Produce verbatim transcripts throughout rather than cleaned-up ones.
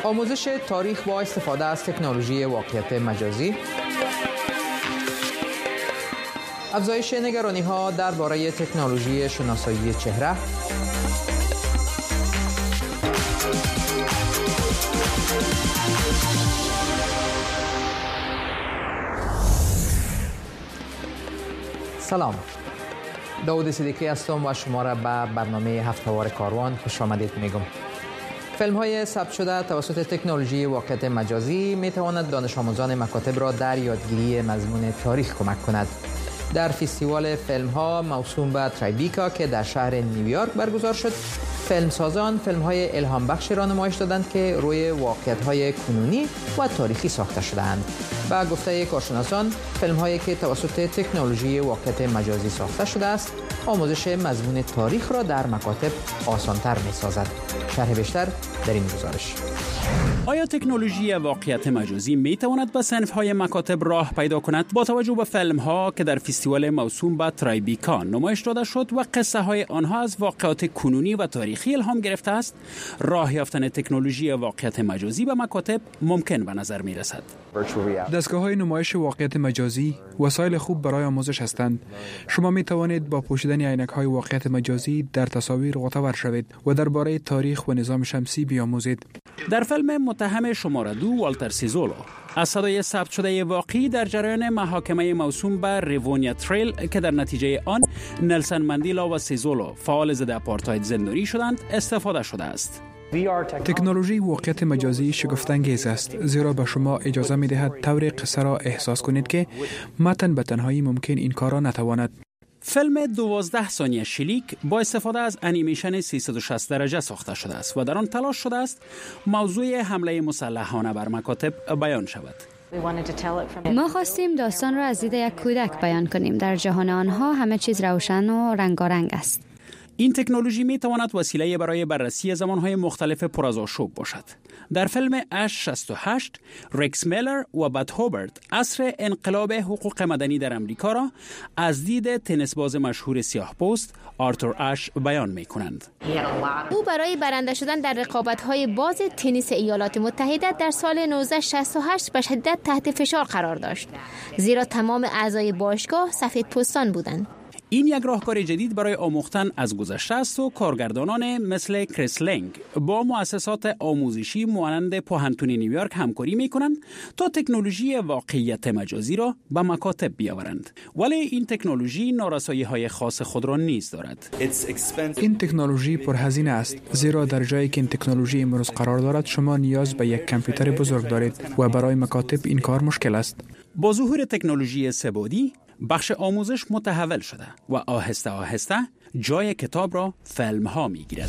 آموزش تاریخ با استفاده از تکنولوژی واقعیت مجازی، افزایش نگرانی‌ها درباره تکنولوژی شناسایی چهره، سلام، داود صدیقی هستم و شما را به برنامه هفته‌وار کاروان خوش آمدید میگم. فیلم های ثبت شده توسط تکنولوژی واقعیت مجازی می تواند دانش آموزان مکاتب را در یادگیری مضمون تاریخ کمک کند. در فستیوال فیلم ها موسوم به ترایبیکا که در شهر نیویورک برگزار شد، فیلم سازان فیلم های الهام بخش را نمایش دادند که روی واقعیت های کنونی و تاریخی ساخته شده‌اند. با گفته کارشناسان، فیلم هایی که توسط تکنولوژی واقعیت مجازی ساخته شده است، آموزش مضمون تاریخ را در مکاتب آسان‌تر می‌سازد. شرح بیشتر در این گزارش. آیا تکنولوژی واقعیت مجازی می تواند به صنف‌های مکاتب راه پیدا کند؟ با توجه به فیلم‌ها که در فستیوال موسوم به ترایبیکا نمایش داده شد و قصه های آنها از واقعات کنونی و تاریخی الهام گرفته است، راه یافتن تکنولوژی واقعیت مجازی به مکاتب ممکن به نظر می رسد. دستگاه‌های نمایش واقعیت مجازی وسایل خوب برای آموزش هستند. شما می توانید با پوشیدن عینک‌های واقعیت مجازی در تصاویر غوطه‌ور شوید و درباره تاریخ و نظام شمسی بیاموزید. در فیلم متهم شماره دو والتر سیزولو از صدای ثبت شده واقعی در جریان محاکمه موسوم به ریوونیا تریل که در نتیجه آن نلسن ماندیلا و سیزولو فعال ضد آپارتاید زندانی شدند استفاده شده است. تکنولوژی واقعیت مجازی شگفت‌انگیز است، زیرا به شما اجازه می‌دهد طور قصه را احساس کنید که متن به تنهایی ممکن این کار را نتواند. فیلم دوازده ثانیه شلیک با استفاده از انیمیشن سیصد و شصت درجه ساخته شده است و در آن تلاش شده است موضوع حمله مسلحانه بر مکاتب بیان شود. ما خواستیم داستان را از دید یک کودک بیان کنیم. در جهان آنها همه چیز روشن و رنگارنگ است. این تکنولوژی می تواند وسیله برای بررسی زمانهای مختلف پر از آشوب باشد. در فیلم اش شصت و هشت، ریکس میلر و بد هوبرت عصر انقلاب حقوق مدنی در امریکا را از دید تنیس باز مشهور سیاه‌پوست آرتور اش بیان می کنند. او برای برنده شدن در رقابت‌های باز تنیس ایالات متحده در سال نوزده شصت و هشت به شدت تحت فشار قرار داشت، زیرا تمام اعضای باشگاه سفید پوستان بودند. این یک راهکار جدید برای آموختن از گذشته است و کارگردانان مثل کریس لنگ با مؤسسات آموزشی مانند پوهنتون نیویورک همکاری می‌کنند تا تکنولوژی واقعیت مجازی را به مکاتب بیاورند. ولی این تکنولوژی نارسایی‌های خاص خود را نیز دارد. این تکنولوژی پرهزینه است، زیرا در جایی که این تکنولوژی امروز قرار دارد شما نیاز به یک کامپیوتر بزرگ دارید و برای مکاتب این کار مشکل است. با ظهور تکنولوژی سه‌بعدی بخش آموزش متحول شده و آهسته آهسته جای کتاب را فیلم ها می گیرد.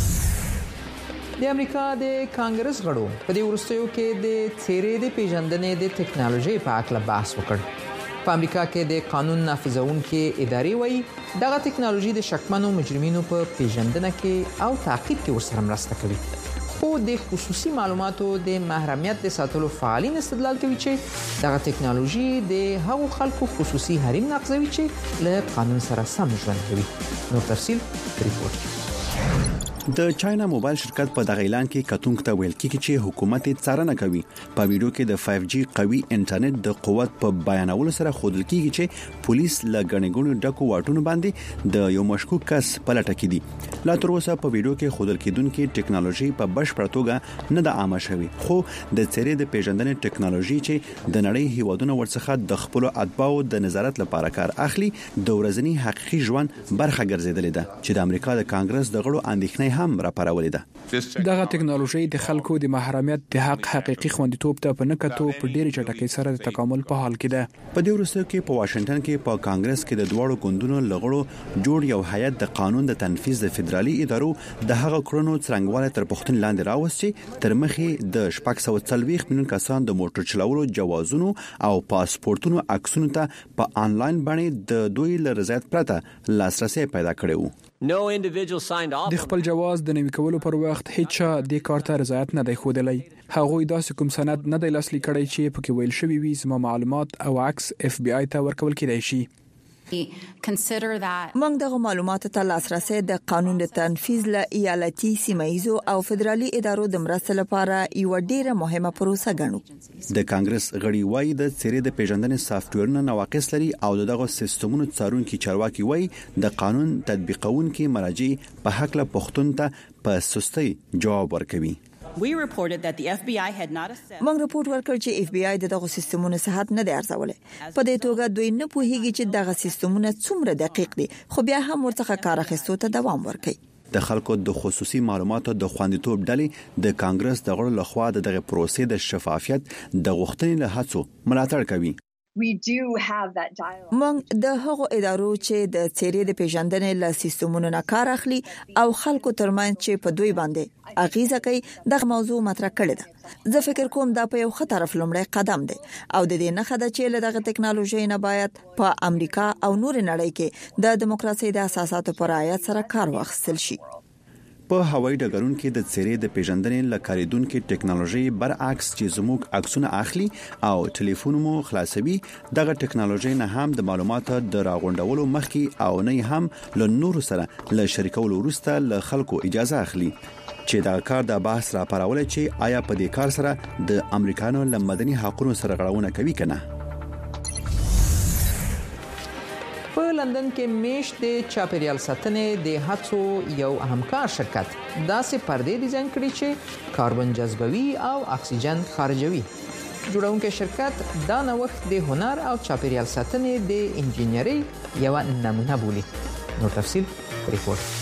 د امریکا د کانګرس غړو په دې وروستیو کې د څیرې د پیژندنې د ټکنالوژي په اړه بحث وکړ. په امریکا کې د قانون نافذونکو ادارې وایي دغه ټکنالوژي د شکمنو مجرمینو په پیژندنه کې او تعقیب کې ورسره مرسته کوي. خو د خصوصي معلوماتو د محرمیت د ساتلو فعالین استدلال کوي چې دغه ټکنالوژي د هغو خلکو خصوصي حریم نقضوي چې له قانون سره سم ژوند کوي. نور تفصیل ریپورت. د چاینا موبایل شرکت په دغه اعلان کې کتونکو ته ویل کیږي چې حکومت څارنه کوي. په ویډیو کې د فایو جی قوي انټرنیټ د قوت په بیانولو سره ښودل کیږي چې پولیس له غنیګونو ډکو واټونو باندې د یو مشکوک کس په لټه کې دي. لا تر اوسه په ویډیو کې ښودل کېدونکې ټکنالوژي په بشپړه توګه نه د عامه شوی، خو د څیرې د پیژندنې ټکنالوژي چې د نړۍ هیوادونو ورڅخه د خپل اتباعو د نظارت لپاره کار اخلي د ورځنی حقيقي ژوند برخه ګرځیدلې ده چې د امریکا د کانګرس د غړو اندېښنې هم راپارولې ده. دغه ټکنالوژي د خلکو د محرمیت د حق حقيقي خوندیتوب ته په نکټو په ډېری چټکۍ سره د تکامل په حال کې ده. په دې وروستیو کې په واشنگټن کې په کانګرس کې د دوړو ګوندونو لغړو جوړ یو هیئت د قانون د تنفيذ د فدرالي ادارو د هغه کړنو څرنګواله تر پښتون لاندې راوست چې تر مخې د شپږ سوه څلوېښت میلیون کسان د موټر چلولو جوازونو او پاسپورتونو عکسونو ته په آنلاین باندې د دوی له رضایت پرته لاسرسي پیدا کړی وو. د خپل جواز د نوي کولو پر وخت هیڅ چا د کار ته رضایت نه دی ښودلی. هغوی داسې کوم سند نه دی لاسلیک کړی چې پکې ویل شوی وي زما معلومات او عکس اف بی آی ته ورکول کېدای شي. موږ دغه معلوماتو ته لاسرسي د قانون د تنفيذ له ایالتي سیمایزو او فدرالي ادارو د مرستې لپاره یو ډیره مهمه پروسه ګڼو. د کانګرس غړي وایي د څیرې د پیژندنې سافټویرونه نواقص لري او دغه سیستمونو څارونکي چارواکي وایي د قانون تطبیقونکي مراجع په حق له پښتون ته په سستۍ جواب ورکوي. We reported that the F B I had not assessed. موږ رپورت ورکړ چې اف بی آی دغه سیستمونو صحت نه دی ارزولې. په دې توګه دوی نه پوهیږي چې دغه سیستمونه څومره دقیق دي، خو بیا هم ورڅخه کار اخیستو ته دوام ورکوي. د خلکو د خصوصي معلوماتو د خوندیتوب ډلې د کانګرس د غړو لخوا دغه پروسې د شفافیت د غوښتنې له هڅو ملاتړ کوي. We do have that dialogue. موږ د هغو ادارو چې د څیرې د پیژندنې له سیستمونو نه کار اخلي او خلکو ترمنځ چې په دوی باندې اغیزه کوي د موضوع مطرح کړي ده. زه فکر کوم دا په یو ښه طرف لومړی قدم دی او د دې نه خده چې له دغه ټکنالوژي نه باید په امریکا او نور نړۍ کې د دیموکراسي د اساساتو پر رعایت سره کار واخیستل شي. په هوایي ډګرونو کې د څیرې د پیژندنې لکاریدونکو ټکنالوژي برعکس چې زموږ عکسونه اخلي او ټلیفون مو خلاصوي، دغه ټکنالوژي نه هم د معلوماتو د راغونډولو مخکې او نه هم له نور سره له شریکولو وروسته له خلکو اجازه اخلي چې دا کار د بحث را پارول چې آیا په دې کار سره د امریکانو له مدني حقوقو سره غړونه کوي کنه. په لندن کې میشت د چاپیریال ساتنې د هڅو یو همکار شرکت داسې پردې ډیزاین کړي چې کاربن جذبوي او اکسیجن خارجوي. جوړونکي شرکت دا نوښت د هنر او چاپیریال ساتنې د انجینری یو نمونه بولي. نو تفصیل ریپورت.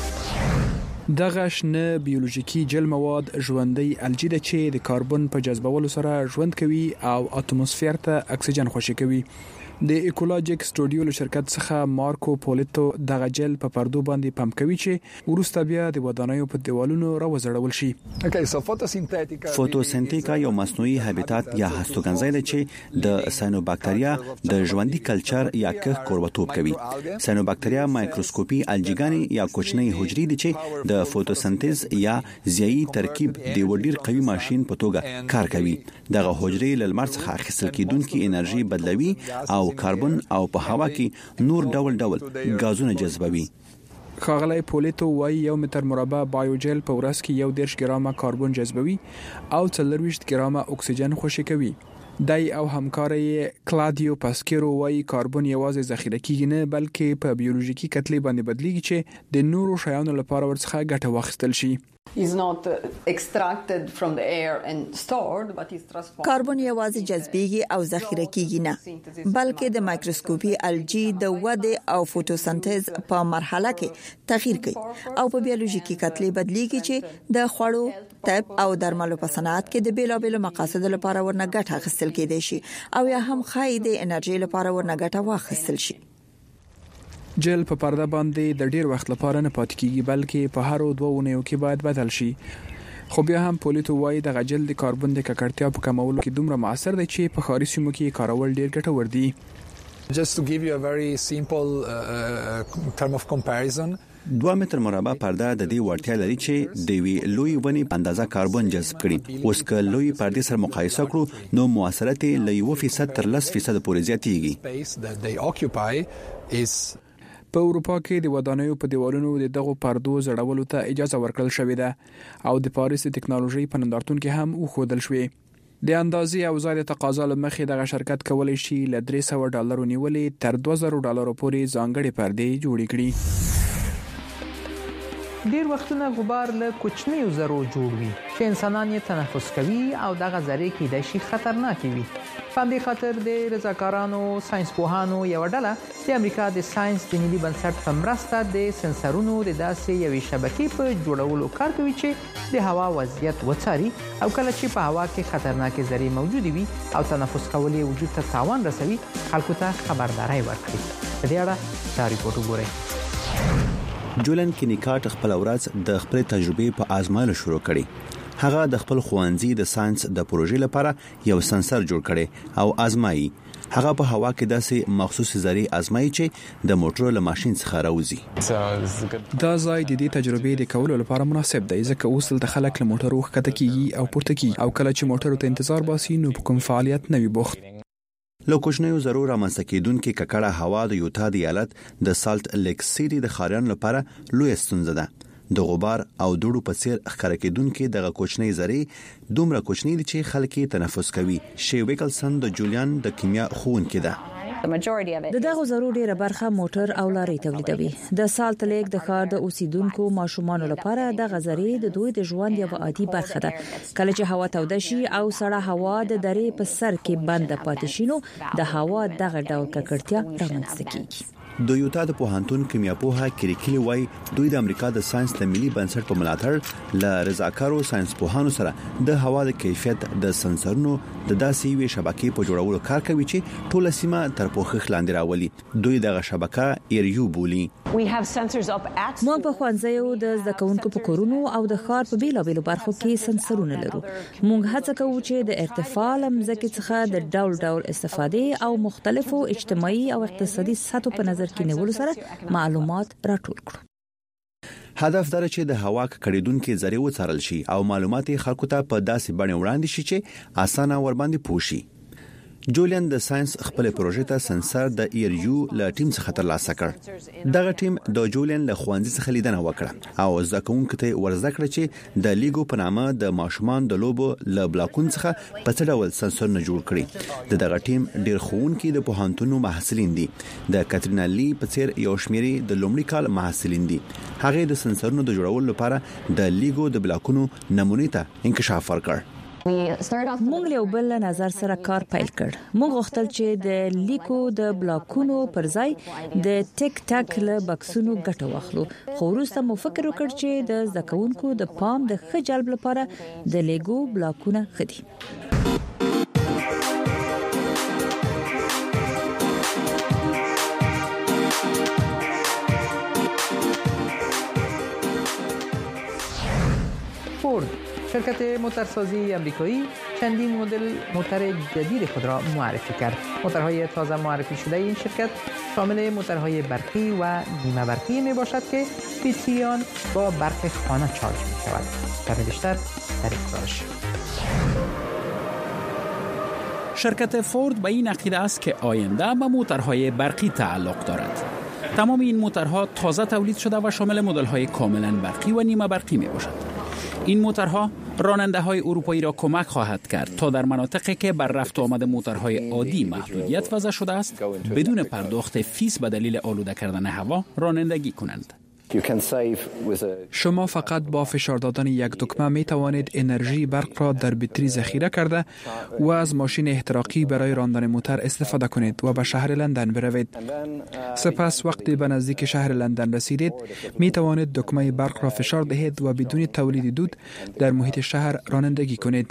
دغه شنه بیولوژیکي جل مواد ژوندۍ الجی ده چې د کاربن په جذبولو سره ژوند کوي او اتموسفیر ته اکسیجن خوشې کوي. د ایکولوژیک سټوډیو له شرکت څخه مارکو پولیتو دغه جل په پردو باندې پمپ کوي چې ورسته بیا د ودانیو په دیوالونو راوځړول شي. فوتوسنتیکا یو مصنوعي هابیتات یا هستوګنځی دی چې د ساینوباکتریا د ژوندۍ کلچر یا کښ کوربتوب کوي. ساینوباکتریا مایکروسکوپي الجیګانی یا کوچنۍ حجرې دي چې د فوتوسنتیز یا ضیایي ترکیب د وډیر قوي ماشين په توګه کار کوي. دغه حجرې له لمر څخه اخیستل کیدونکي انرژي بدلوي او کاربن او په هوا کې نور ډول ډول غازونه جذبوي. خاغلی پولیتو وايي یو متر مربع بایوجل په ورځ کې یو دېرش ګرامه کاربن جذبوي او څلرويشت ګرامه اکسیجن خوشې کوي. دای او همکاري کلادیو پاسکیرو وايي کاربن یوازې ذخیره کیږي نه بلکې په بیولوژیکي کتلې باندې بدلیږي چې د نورو شیانو لپاره ورڅخه ګټه واخیستل شي. is not extracted from the air and stored but is transformed. کاربن یوازې جذبېږي او ذخیره کیږي نه بلکې د مایکروسکوپي الجی د وده او فوتوسنتیز په مرحله کې تغییر کوي او په بیولوژیکي کتلې بدلیږي چې د خوړو، طب او درملو په صنعت کې د بیلابېلو مقاصدو لپاره ورنه ګټه اخیستل کېدای شي او یا هم خای د انرژي لپاره ورنه ګټه واخیستل شي. جل په پرده باندې د ډیر وخت لپاره نه پات کیږي بلکې په هر دوه اونیو کې باید بدل شي. خو بیا هم پولیتو وايي د غجل د کاربن د ککړتیا په کمولو کې دومره موثر دی چې په ښاري سیمو کې کارول ډیر ګټور دي. Just to give you a very simple uh, term of comparison. دوه متر مربع پرده د دې وړتیا لري چې د وی لوی ونی په اندازه کاربن جذب کړي. اوس که لوی پردې سره مقایسه کړو نو موثریت له یو فیصد تر لس فیصد پورې زیاتیږي. په اروپا کې د ودانیو په دیوالونو د دغو پردو زړولو ته اجازه ورکړل شوې ده او د پاریس د ټکنالوژي په نندارتون کې هم وښودل شوې. د اندازې او ځای د تقاضا له مخې دغه شرکت کولی شي له درې سوه ډالرو نیولې تر دوه زره ډالرو پورې ځانګړې پردې جوړې کړي. ډیر وختونه غبار له کوچنیو ذرو جوړ وي چې انسانان یې تنفس کوي او دغه ذرې کېدای شي خطرناکې وي. په همدې خاطر د رضاکارانو ساينس پوهانو یو ډله د امریکا د ساينس د ملي بنسټ په مرسته د سنسرونو د داسې یوې شبکې په جوړولو کار کوي چې د هوا وضعیت وڅاري او کله چې په هوا کې خطرناکې ذرې موجود وي او تنفس کول یې وجود ته تاوان رسوي خلکو ته خبرداري ورکړي. په دې اړه دا ریپورت وګورئ. جولن کینیکاټ خپل ورځ د خپل تجربې په آزمایلو شروع کړي. هغه د خپل خوانزي د ساينس د پروژې لپاره یو سنسر جوړ کړي او آزمایي. هغه په هوا کې داسې مخصوص ذرې آزمایي چې د موټر له ماشين څخه راوځي. دا ځای د دې تجربې د کولو لپاره مناسب دی ځکه اوس د خلک له موټرو ښکته کیږي او پورته کیږي او کله چې موټر ته انتظار باسي نو په کوم فعالیت نه وي بوخت. له کوچنیو ضرور رامنځته کېدونکې ککړه هوا د یوتا د ایالت د سالت لیک سیټي د خاریانو لپاره لوی ستونزه ده. د غبار او دوړو په څیر ښکار کېدونکې دغه کوچنی ذرې دومره کوچنی دي چې خلک تنفس کوي. شی ویکلسن د جولیان د کیمیا ښوونکی ده. د دغه ضروري ډیره برخه موټر او لارې تولیدوي. د سالت لیک د ښار د اوسیدونکو ماشومان لپاره د غزرې د دوی د ژوند یو عادي برخه ده. کله چې هوا توده شي او سړه هوا د درې په سر کې بند پاتې شي نو د هوا دغه ډول ککړتیا رامنځته کیږي. د یوتا د پوهنتون کیمیاپوها کریکلی وای دوی د امریکا د ساينس د ملي بنسټ په ملاتړ ل رضاکارو ساينس پوهانو سره د هوا د کیفیت د سنسرونو د داسې وی شبکې په جوړولو کار کوي چې ټوله سیمه تر پوښښ لاندې راولي. دوی دغه شبکه ایریو بولي. موږ په خوانځیو د زدکونکو په کورونو او د ښار په بیلابیلو برخو کې سنسرونه لرو. موږ هڅه کوو چې د ارتفاع لمزکې څخه د ډول ډول استفادې او مختلفو اجتماعي او اقتصادي سطحو په نظر کې نیولو سره معلومات راټول کړو. هدف دا چې د هوا ککړېدونکې ذرې وڅارل شي او معلومات خلکو ته په داسې بڼه وړاندې شي چې اسانه ور باندې پوښي. جولیان د ساينس خپل پروژې ته سنسر د ایریو ل ټیم څخه ترلاسه کړ. دغه ټیم د جولیان له خوانځي څخه لیدنه وکړه او ځکهونکو ته ورزده کړ چې د لیګو په نامه د ماشومان د لوبو ل بلاکون څخه په څه ډول سنسر نه جوړ کړي. د دغه ټیم ډیر خوونکي د پوهنتونو محصلین دي. د کاترینا لی په څیر یو شمیري د لومړي کال محصلین دي. هغه د سنسرونو د جوړولو لپاره د لیګو د بلاکونو نمونه ته انکشاف ورکړ. موږ له بل نظر سره کار پیل کړ. موږ غوښتل چې د لیکو د بلاکونو پر ځای د ټیک ټاک له بکسونو ګټه واخلو. خو وروسته مو فکر وکړ چې د زکونکو د پام د ښه جلب لپاره د لیګو بلاکونه خدي. فورد شرکت موتورسازی آمریکایی چندین مدل موتور جدید خود را معرفی کرد. موتورهای تازه معرفی شده این شرکت شامل موتورهای برقی و نیمه برقی می باشد که بیتری آن با برق خانه چارج می شود. کمی بیشتر در این گزارش. شرکت فورد به این عقیده است که آینده به موتورهای برقی تعلق دارد. تمام این موتورها تازه تولید شده و شامل مدل‌های کاملا برقی و نیمه برقی می باشد. این موتورها راننده‌های اروپایی را کمک خواهد کرد تا در مناطقی که بر رفت و آمد موتورهای عادی محدودیت وضع شده است بدون پرداخت فیس به دلیل آلوده کردن هوا رانندگی کنند. شما فقط با فشار دادن یک دکمه می توانید انرژی برق را در بطری ذخیره کرده و از ماشین احتراقی برای راندن موتور استفاده کنید و به شهر لندن بروید. سپس وقتی به نزدیک شهر لندن رسیدید می توانید دکمه برق را فشار دهید و بدون تولید دود در محیط شهر رانندگی کنید.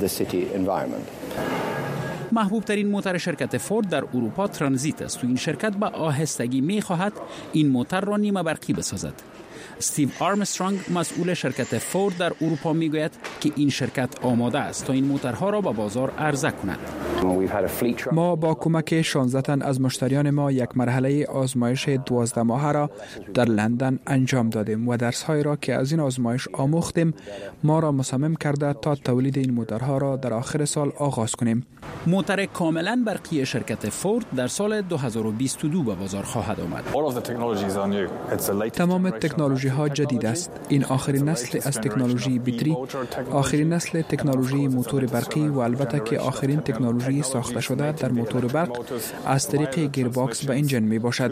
محبوب ترین موتور شرکت فورد در اروپا ترانزیت است و این شرکت به آهستگی می خواهد این موتور را نیمه برقی بسازد. استیو آرمسترانگ مسئول شرکت فورد در اروپا می گوید که این شرکت آماده است تا این موتورها را به بازار عرضه کند. ما با کمک شانزده تن از مشتریان ما یک مرحله آزمایش دوازده ماهه را در لندن انجام دادیم و درس‌هایی را که از این آزمایش آموختیم ما را مصمم کرده تا تولید این موتورها را در آخر سال آغاز کنیم. موتور کاملا برقی شرکت فورد در سال دو هزار و بیست و دو به بازار خواهد آمد. تمام تکنولوژی ها جدید است. این آخرین نسل از تکنولوژی بطری، آخرین نسل تکنولوژی موتور برقی و البته که آخرین تکنولوژی ساخته شده در موتور برق از طریق گیرباکس و انجن می باشد.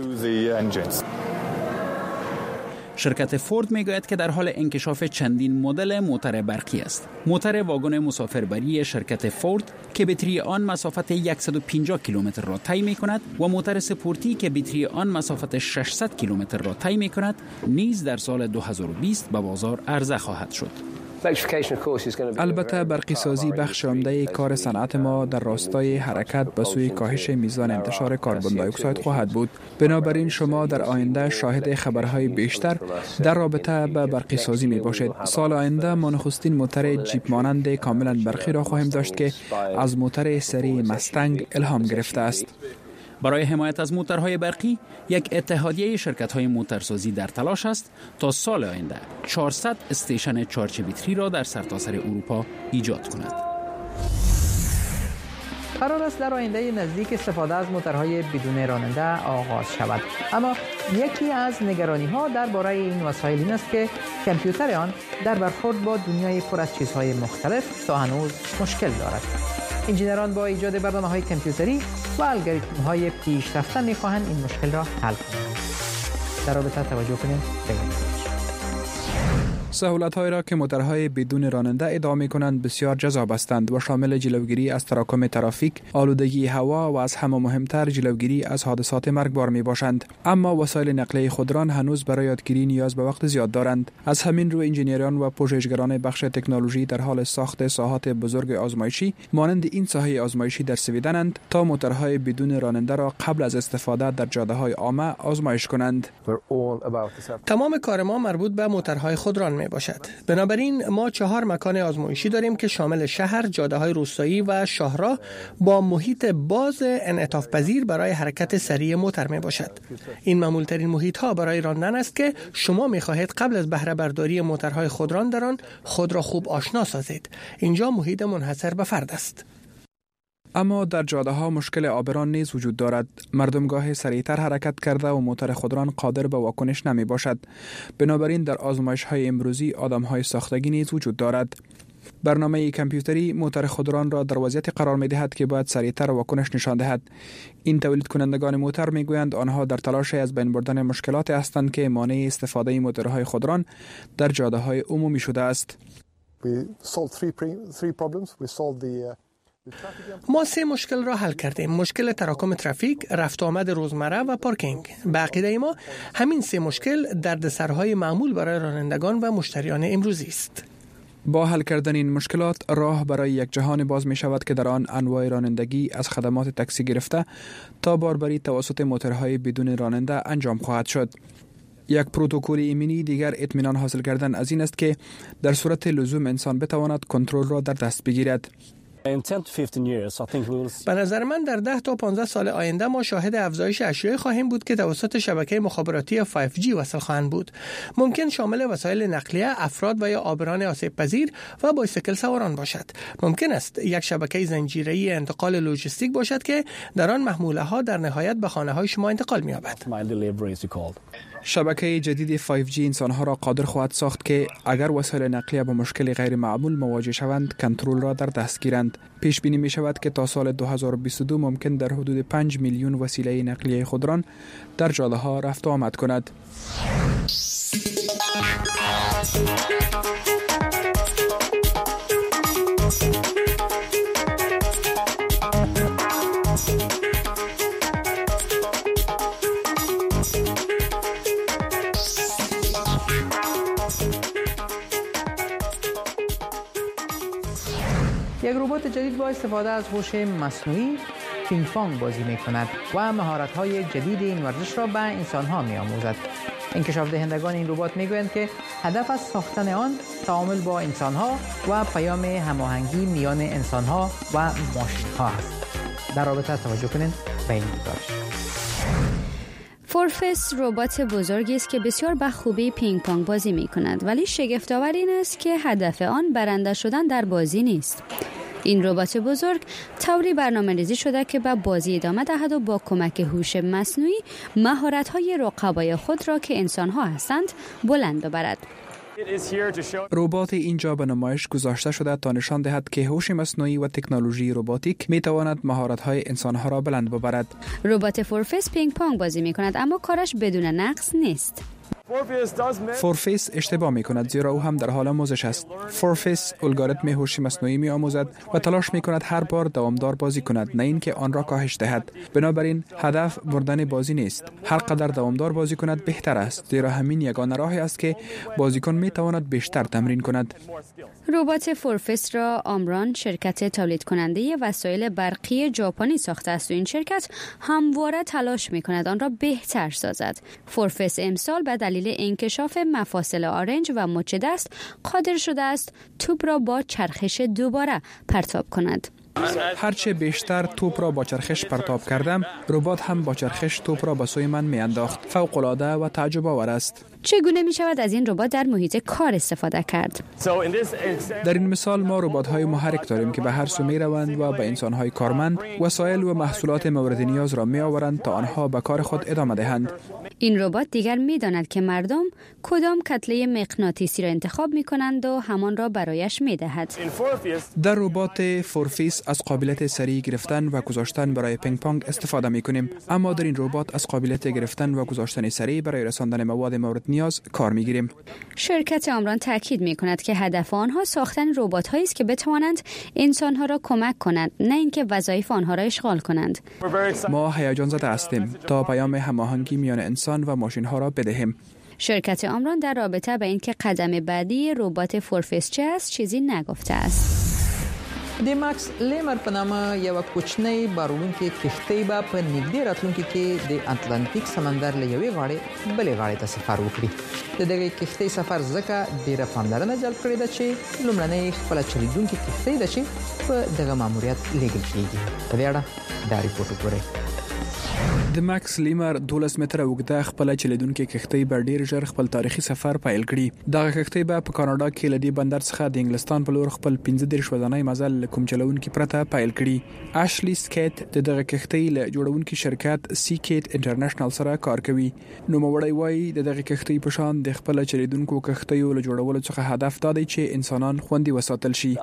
شرکت فورد میگوید که در حال انکشاف چندین مدل موتور برقی است. موتور واگن مسافربری شرکت فورد که بطری آن مسافت صد و پنجاه کیلومتر را طی می‌کند و موتور سپورتی که بطری آن مسافت ششصد کیلومتر را طی می‌کند نیز در سال دو هزار و بیست به بازار عرضه خواهد شد. البته برقی سازی بخش عمده کار صنعت ما در راستای حرکت به سوی کاهش میزان انتشار کربن دی اکساید خواهد بود. بنابراین شما در آینده شاهد خبرهای بیشتر در رابطه با برقی سازی می باشید. سال آینده ما نخستین موتور جیپ مانند کاملا برقی را خواهیم داشت که از موتور سری مستنگ الهام گرفته است. برای حمایت از موتورهای برقی یک اتحادیه شرکت‌های موتورسازی در تلاش است تا سال آینده چهارصد استیشن چارج بطری را در سرتاسر اروپا ایجاد کند. قرار است در آینده نزدیک استفاده از موتورهای بدون راننده آغاز شود. اما یکی از نگرانی‌ها درباره این وسایل این است که کامپیوتر آن در برخورد با دنیای پر از چیزهای مختلف تا هنوز مشکل دارد. انجینران با ایجاد برنامه‌های کامپیوتری و الگوریتم‌های پیشرفته می‌خواهند این مشکل را حل کنند. در رابطه توجه کنیم بگیم. سهولت‌هایی را که موتورهای بدون راننده ادعا می‌کنند بسیار جذاب هستند و شامل جلوگیری از تراکم ترافیک، آلودگی هوا و از همه مهمتر جلوگیری از حادثات مرگبار می‌باشند. اما وسایل نقلیه خودران هنوز برای یادگیری نیاز به وقت زیاد دارند. از همین رو انجینیران و پژوهشگران بخش تکنولوژی در حال ساخت ساحات بزرگ آزمایشی مانند این ساحه آزمایشی در سویدنند تا موتورهای بدون راننده را قبل از استفاده در جاده‌های عامه آزمایش کنند. تمام کار ما مربوط به موتورهای خودران می باشد. بنابراین ما چهار مکان آزمایشی داریم که شامل شهر، جاده‌های روستایی و شاهراه با محیط باز انعطاف پذیر برای حرکت سریع موتور می باشد. این معمول‌ترین محیط‌ها برای راندن است که شما می‌خواهید قبل از بهره برداری موتورهای خودران در آن خود را خوب آشنا سازید. اینجا محیط منحصر به فرد است. اما در جاده ها مشکل عابران نیز وجود دارد. مردم گاه سریعتر حرکت کرده و موتور خودران قادر به واکنش نمی باشد. بنابراین در آزمایش های امروزی آدم های ساختگی نیز وجود دارد. برنامه کامپیوتری موتور خودران را در وضعیت قرار می دهد که باید سریعتر واکنش نشان دهد. این تولید کنندگان موتور می گویند آنها در تلاش از بین بردن مشکلات هستند که مانع استفاده موتورهای خودران در جاده های عمومی شده است. ما سه مشکل را حل کردیم: مشکل تراکم ترافیک، رفت آمد روزمره و پارکینگ. به عقیده ما همین سه مشکل دردسرهای معمول برای رانندگان و مشتریان امروزی است. با حل کردن این مشکلات راه برای یک جهان باز می شود که در آن انواع رانندگی از خدمات تاکسی گرفته تا باربری توسط موتورهای بدون راننده انجام خواهد شد. یک پروتکل ایمنی دیگر اطمینان حاصل کردن از این است که در صورت لزوم انسان بتواند کنترل را در دست بگیرد. به نظر من در ده تا پانزده سال آینده ما شاهد افزایش اشیاء خواهیم بود که توسط شبکه مخابراتی فایو جی وصل خواهند بود. ممکن شامل وسایل نقلیه، افراد و یا عابران آسیب پذیر و بایسیکل سواران باشد. ممکن است یک شبکه زنجیره‌ای انتقال لوجستیک باشد که در آن محموله ها در نهایت به خانه های شما انتقال می‌یابد. شبکه جدید فایو جی انسانها را قادر خواهد ساخت که اگر وسایل نقلیه با مشکل غیر معمول مواجه شوند کنترل را در دست گیرند. پیش بینی می شود که تا سال دو هزار و بیست و دو ممکن در حدود پنج میلیون وسیله نقلیه خودران در جاده ها رفت و آمد کند. یک ربات جدید با استفاده از هوش مصنوعی پینگ پونگ بازی می کند و مهارت‌های جدید این ورزش را به انسان‌ها می‌آموزد. انکشاف دهندگان این ربات می‌گویند که هدف از ساختن آن تعامل با انسان‌ها و پیام هماهنگی میان انسان‌ها و ماشین‌ها است. در رابطه توجه کنید به این گزارش. فورفیس ربات بزرگی است که بسیار به خوبی پینگ پونگ بازی می کند، ولی شگفت‌آور این است که هدف آن برنده شدن در بازی نیست. این ربات بزرگ طوری برنامه‌ریزی شده که به بازی ادامه دهد و با کمک هوش مصنوعی مهارت‌های رقبای خود را که انسان‌ها هستند بلند ببرد. ربات اینجا به نمایش گذاشته شده تا نشان دهد که هوش مصنوعی و تکنولوژی رباتیک می تواند مهارت‌های انسان‌ها را بلند ببرد. ربات فورفیس پینگ پونگ بازی می کند اما کارش بدون نقص نیست. فورفیس اشتباه می کند زیرا او هم در حال آموزش است. فورفیس الگوریتم هوش مصنوعی می آموزد و تلاش می کند هر بار دوامدار بازی کند، نه اینکه آن را کاهش دهد. بنابراین هدف بردن بازی نیست. هر قدر دوامدار بازی کند بهتر است، زیرا همین یگانه راهی است که بازیکن می تواند بیشتر تمرین کند. ربات فورفیس را آمران، شرکت تولید کننده وسایل برقی ژاپنی ساخته است و این شرکت همواره تلاش می کند آن را بهتر سازد. فورفیس امسال به دلیل انکشاف مفاصل آرنج و مچ دست قادر شده است توپ را با چرخش دوباره پرتاب کند. هرچه بیشتر توپ را با چرخش پرتاب کردم، ربات هم با چرخش توپ را به سوی من می انداخت. فوق العاده و تعجب آور است. چگونه می شود از این ربات در محیط کار استفاده کرد؟ در این مثال ما ربات‌های محرک داریم که به هر سو می روند و به انسان‌های کارمند وسایل و محصولات مورد نیاز را می آورند تا آنها به کار خود ادامه دهند. این ربات دیگر می داند که مردم کدام کتله مغناطیسی را انتخاب می کنند و همان را برایش می دهد. در ربات فورفیس از قابلیت سریع گرفتن و گذاشتن برای پینگ پونگ استفاده می کنیم، اما در این ربات از قابلیت گرفتن و گذاشتن سریع برای رساندن مواد مورد نیاز کار می گیریم. شرکت آمران تاکید می کند که هدف آنها ساختن ربات هایی است که بتوانند انسان ها را کمک کنند، نه اینکه وظایف آنها را اشغال کنند. ما هیجان زده هستیم تا پیام هماهنگی میان انسان و ماشین ها را بدهیم. شرکت آمران در رابطه با اینکه قدم بعدی ربات فورفیس چه است چیزی نگفته است. د ماکس لیمر په نامه یو کوچنی بارونکې کښتۍ به په نږدې راتلونکي کې د اتلانتیک سمندر له یوې غاړې بلې غاړې ته سفر وکړي. د دغه کښتۍ سفر ځکه ډیره پاملرنه جلب کړې ده چې لومړنۍ خپله چلیدونکې کښتۍ ده چې په دغه ماموریت لیږل کیږي. په دې اړه دا ریپورټ وګورئ. د ماکس لیمر دولس متره اوږده خپل چلیدونکې کښتۍ به ډیر ژر خپل تاریخي سفر پیل کړي. دغه کښتۍ به په کاناډا کې لدی بندر څخه د انګلستان په لور خپل پنځه دېرش ورځنی مزل کوم چلونکي پرته پیل کړي. اشلی سکیت د دغه کښتۍ له جوړونکي شرکت سیکیټ انټرنیشنل سره کار کوي. نو موړی وایي د دغه کښتۍ په شان د خپل چلیدونکو کښتیو له جوړولو څخه هدف دا دی چې انسانان خوندي وساتل شي.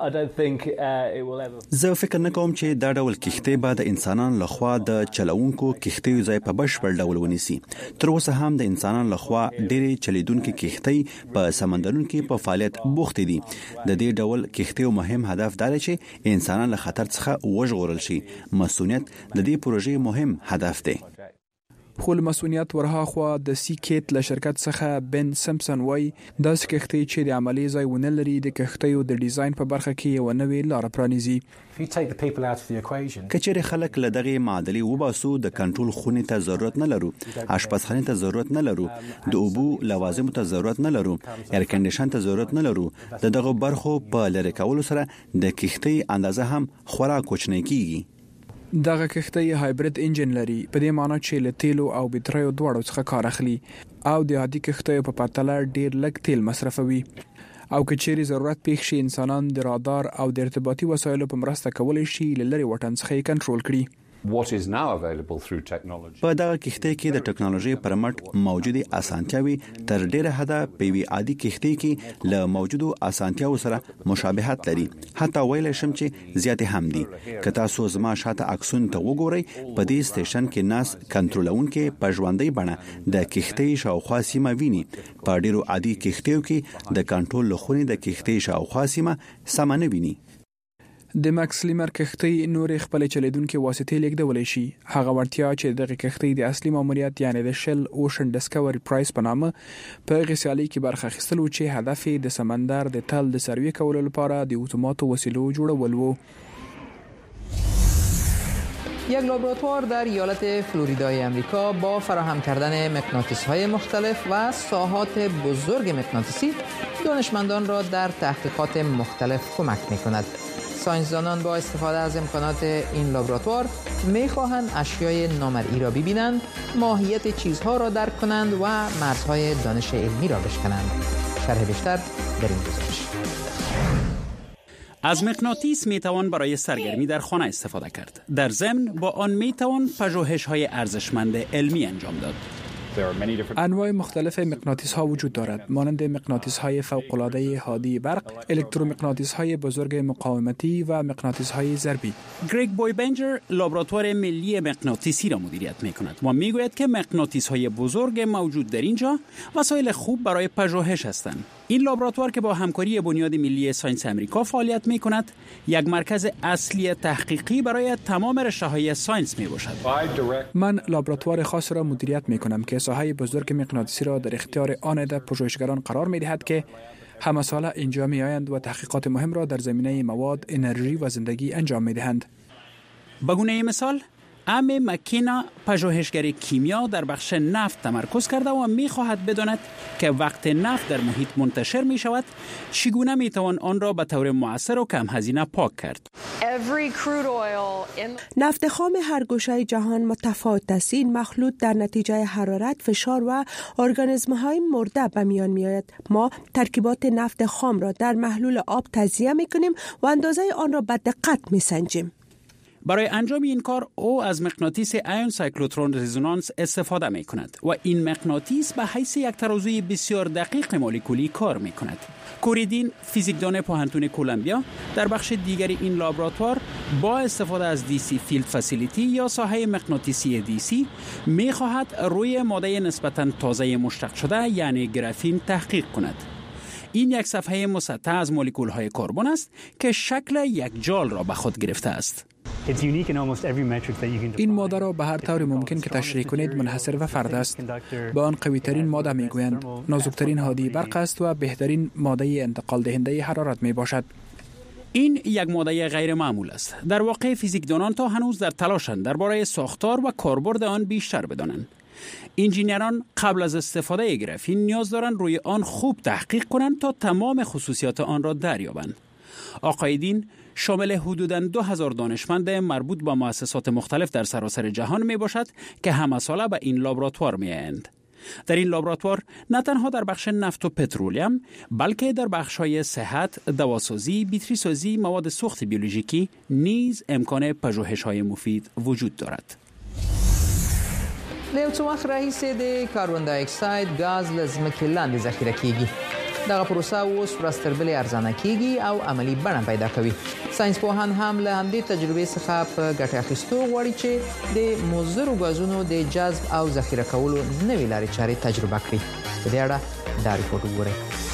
زه فکر نه کوم چې دا ډول کښتۍ به د انسانانو لخوا د چلونکو کښتۍ ځای په بشپړ ډول ونیسي. تر اوسه هم د انسانانو لخوا ډېرې چلیدونکې کښتۍ په سمندرونو کې په فعالیت بوختې دي. د دې ډول کښتیو مهم هدف دا دی چې انسانان له خطر څخه وژغورل شي. مسؤلیت د دې پروژې مهم هدف دی. خو له مسؤلیت ورها خوا د سیکیټ له شرکت څخه بن سمپسن وای داسې کښتۍ چې د عملی ځای ونه لري د کښتیو د ډیزاین په برخه کې یو نوې لار پرانیزي. کچېرې خلک له دغه معادلې وباسو د کنټرول خونې ته ضرورت نه لرو، آشپزخانې ته ضرورت نه لرو، د اوبو لوازمو ته ضرورت نه لرو، ایر کنډیشن ته ضرورت نه لرو. د دغه برخو په لری کولو سره د کښتۍ اندازه هم خورا کوچنۍ کیږي. دغه کښتۍ هایبرید انجن لري، په دې معنی چې له تیلو او بټریو دواړو څخه کار اخلي او د عادي کښتیو په پرتله ډیر لږ تیل مصرفوي. او که چیرې ضرورت پیښ شي انسانان د رادار او د ارتباطي وسایلو په مرسته کولای شي له لري وطن څخه کنټرول کړي. په دغه کښتۍ کې د ټکنالوژي پر مټ موجودي اسانتیاوي تر ډیره حده په وی عادي کښتۍ کې له موجودو اسانتیاو سره مشابهت لري. حتی ویل شم چې زیات هم دي. که تاسو زما شاته عکسون ته وګورئ، په دې سټیشن کې ناس کنټرولونکي په ژوندۍ بڼه د کښتۍ شاوخوا سیمه ویني. په ډیرو عادي کښتیو کې د کنټرول لخونې د کښتۍ شاوخوا سیمه سم نه ویني. د ماکس لیمر کښتۍ نورې خپل چلیدونکو واسطې لیږدولای شي. هغه ورتیا چې دغه کښتۍ د اصلي ماموریت یعنی د شل اوشن ډسکوري پرایس په نامه په غسیالي کې برخه اخیستل و چې هدف یې د سمندر د تل د سروې کولو لپاره د اتوماتو وسیلو جوړول و. یک لابراتوار در ایالت فلوریدای امریکا با فراهم کردن مغناطیس‌های مختلف و ساحات بزرگ مغناطیسی دانشمندان را در تحقیقات مختلف کمک می‌کند. ساینسدانان با استفاده از امکانات این لابراتوار می‌خواهند اشیای نامرئی را ببینند، ماهیت چیزها را درک کنند و مرزهای دانش علمی را بشکنند. شرح بیشتر در این گزارش. از مغناطیس میتوان برای سرگرمی در خانه استفاده کرد. در ضمن با آن میتوان پژوهش‌های ارزشمند علمی انجام داد. انواع مختلف مغناطیس ها وجود دارد، مانند مغناطیس های فوق العاده هادی برق، الکترومغناطیس های بزرگ مقاومتی و مغناطیس های ضربی. گریگ بویبنجر لابراتوار ملی مغناطیسی را مدیریت می‌کند و میگوید که مغناطیس های بزرگ موجود در اینجا وسایل خوب برای پژوهش هستند. این لابراتوار که با همکاری بنیاد ملی ساینس امریکا فعالیت می‌کند، یک مرکز اصلی تحقیقی برای تمام رشته‌های ساینس میباشد. من لابراتوار خاص را مدیریت می‌کنم که ساحه بزرگ مغناطیسی را در اختیار آن عده پژوهشگران قرار می‌دهد که همه ساله اینجا می‌آیند و تحقیقات مهم را در زمینه مواد، انرژی و زندگی انجام می‌دهند. به گونه مثال، ام مکینا پژوهشگر کیمیا در بخش نفت تمرکز کرده و می‌خواهد بداند که وقت نفت در محیط منتشر می‌شود چگونه می‌توان آن را به طور مؤثر و کم هزینه پاک کرد. نفت خام هر گوشه جهان متفاوت است. این مخلوط در نتیجه حرارت، فشار و ارگانیسم‌های مرده به میان می‌آید. ما ترکیبات نفت خام را در محلول آب تجزیه می‌کنیم و اندازه آن را به دقت می‌سنجیم. برای انجام این کار او از مغناطیس ایون سایکلوترون رزونانس استفاده می کند و این مغناطیس به حیث یک ترازوی بسیار دقیق مولکولی کار می کند. کوریدین، فیزیکدان پوهنتون کولومبیا، در بخش دیگری این لابراتوار با استفاده از دی سی فیلد فسیلیتی یا ساحه مغناطیسی دی سی می خواهد روی ماده نسبتاً تازه مشتق شده یعنی گرافین تحقیق کند. این یک صفحه مسطح از مولکول‌های کربن است که شکل یک جال را به خود گرفته است. این ماده را به هر طور ممکن که تشریح کنید منحصر و فرد است. به آن قوی ترین ماده می گویند، نازکترین هادی برق است و بهترین ماده انتقال دهنده حرارت می باشد. این یک ماده غیر معمول است. در واقع فیزیکدانان تا هنوز در تلاشند درباره ساختار و کاربرد آن بیشتر بدانند. انجینیران قبل از استفاده گرافین نیاز دارند روی آن خوب تحقیق کنند تا تمام خصوصیات آن را دریابند. آقای دین شامل حدوداً دو هزار دانشمند مربوط با مؤسسات مختلف در سراسر جهان می باشد که همه ساله به این لابراتوار می آیند. در این لابراتوار نه تنها در بخش نفت و پترولیم بلکه در بخش‌های صحت، دواسازی، بیتریسازی، مواد سوخت بیولوژیکی نیز امکان پژوهش‌های مفید وجود دارد. له څو وخت راهیسې د کاربن دای اکساید غاز له ځمکې لاندې ذخیره کیږي. دغه پروسه اوس ورځ تر بلې ارزانه کیږي او عملی بڼه پیدا کوي. ساينسپوهان هم له همدې تجربې څخه په ګټه اخیستو غواړي چې د مضرو غازونو د جذب او ذخیره کولو نوې لارې چارې تجربه کړي. په دې اړه دا ریپورت وګورئ.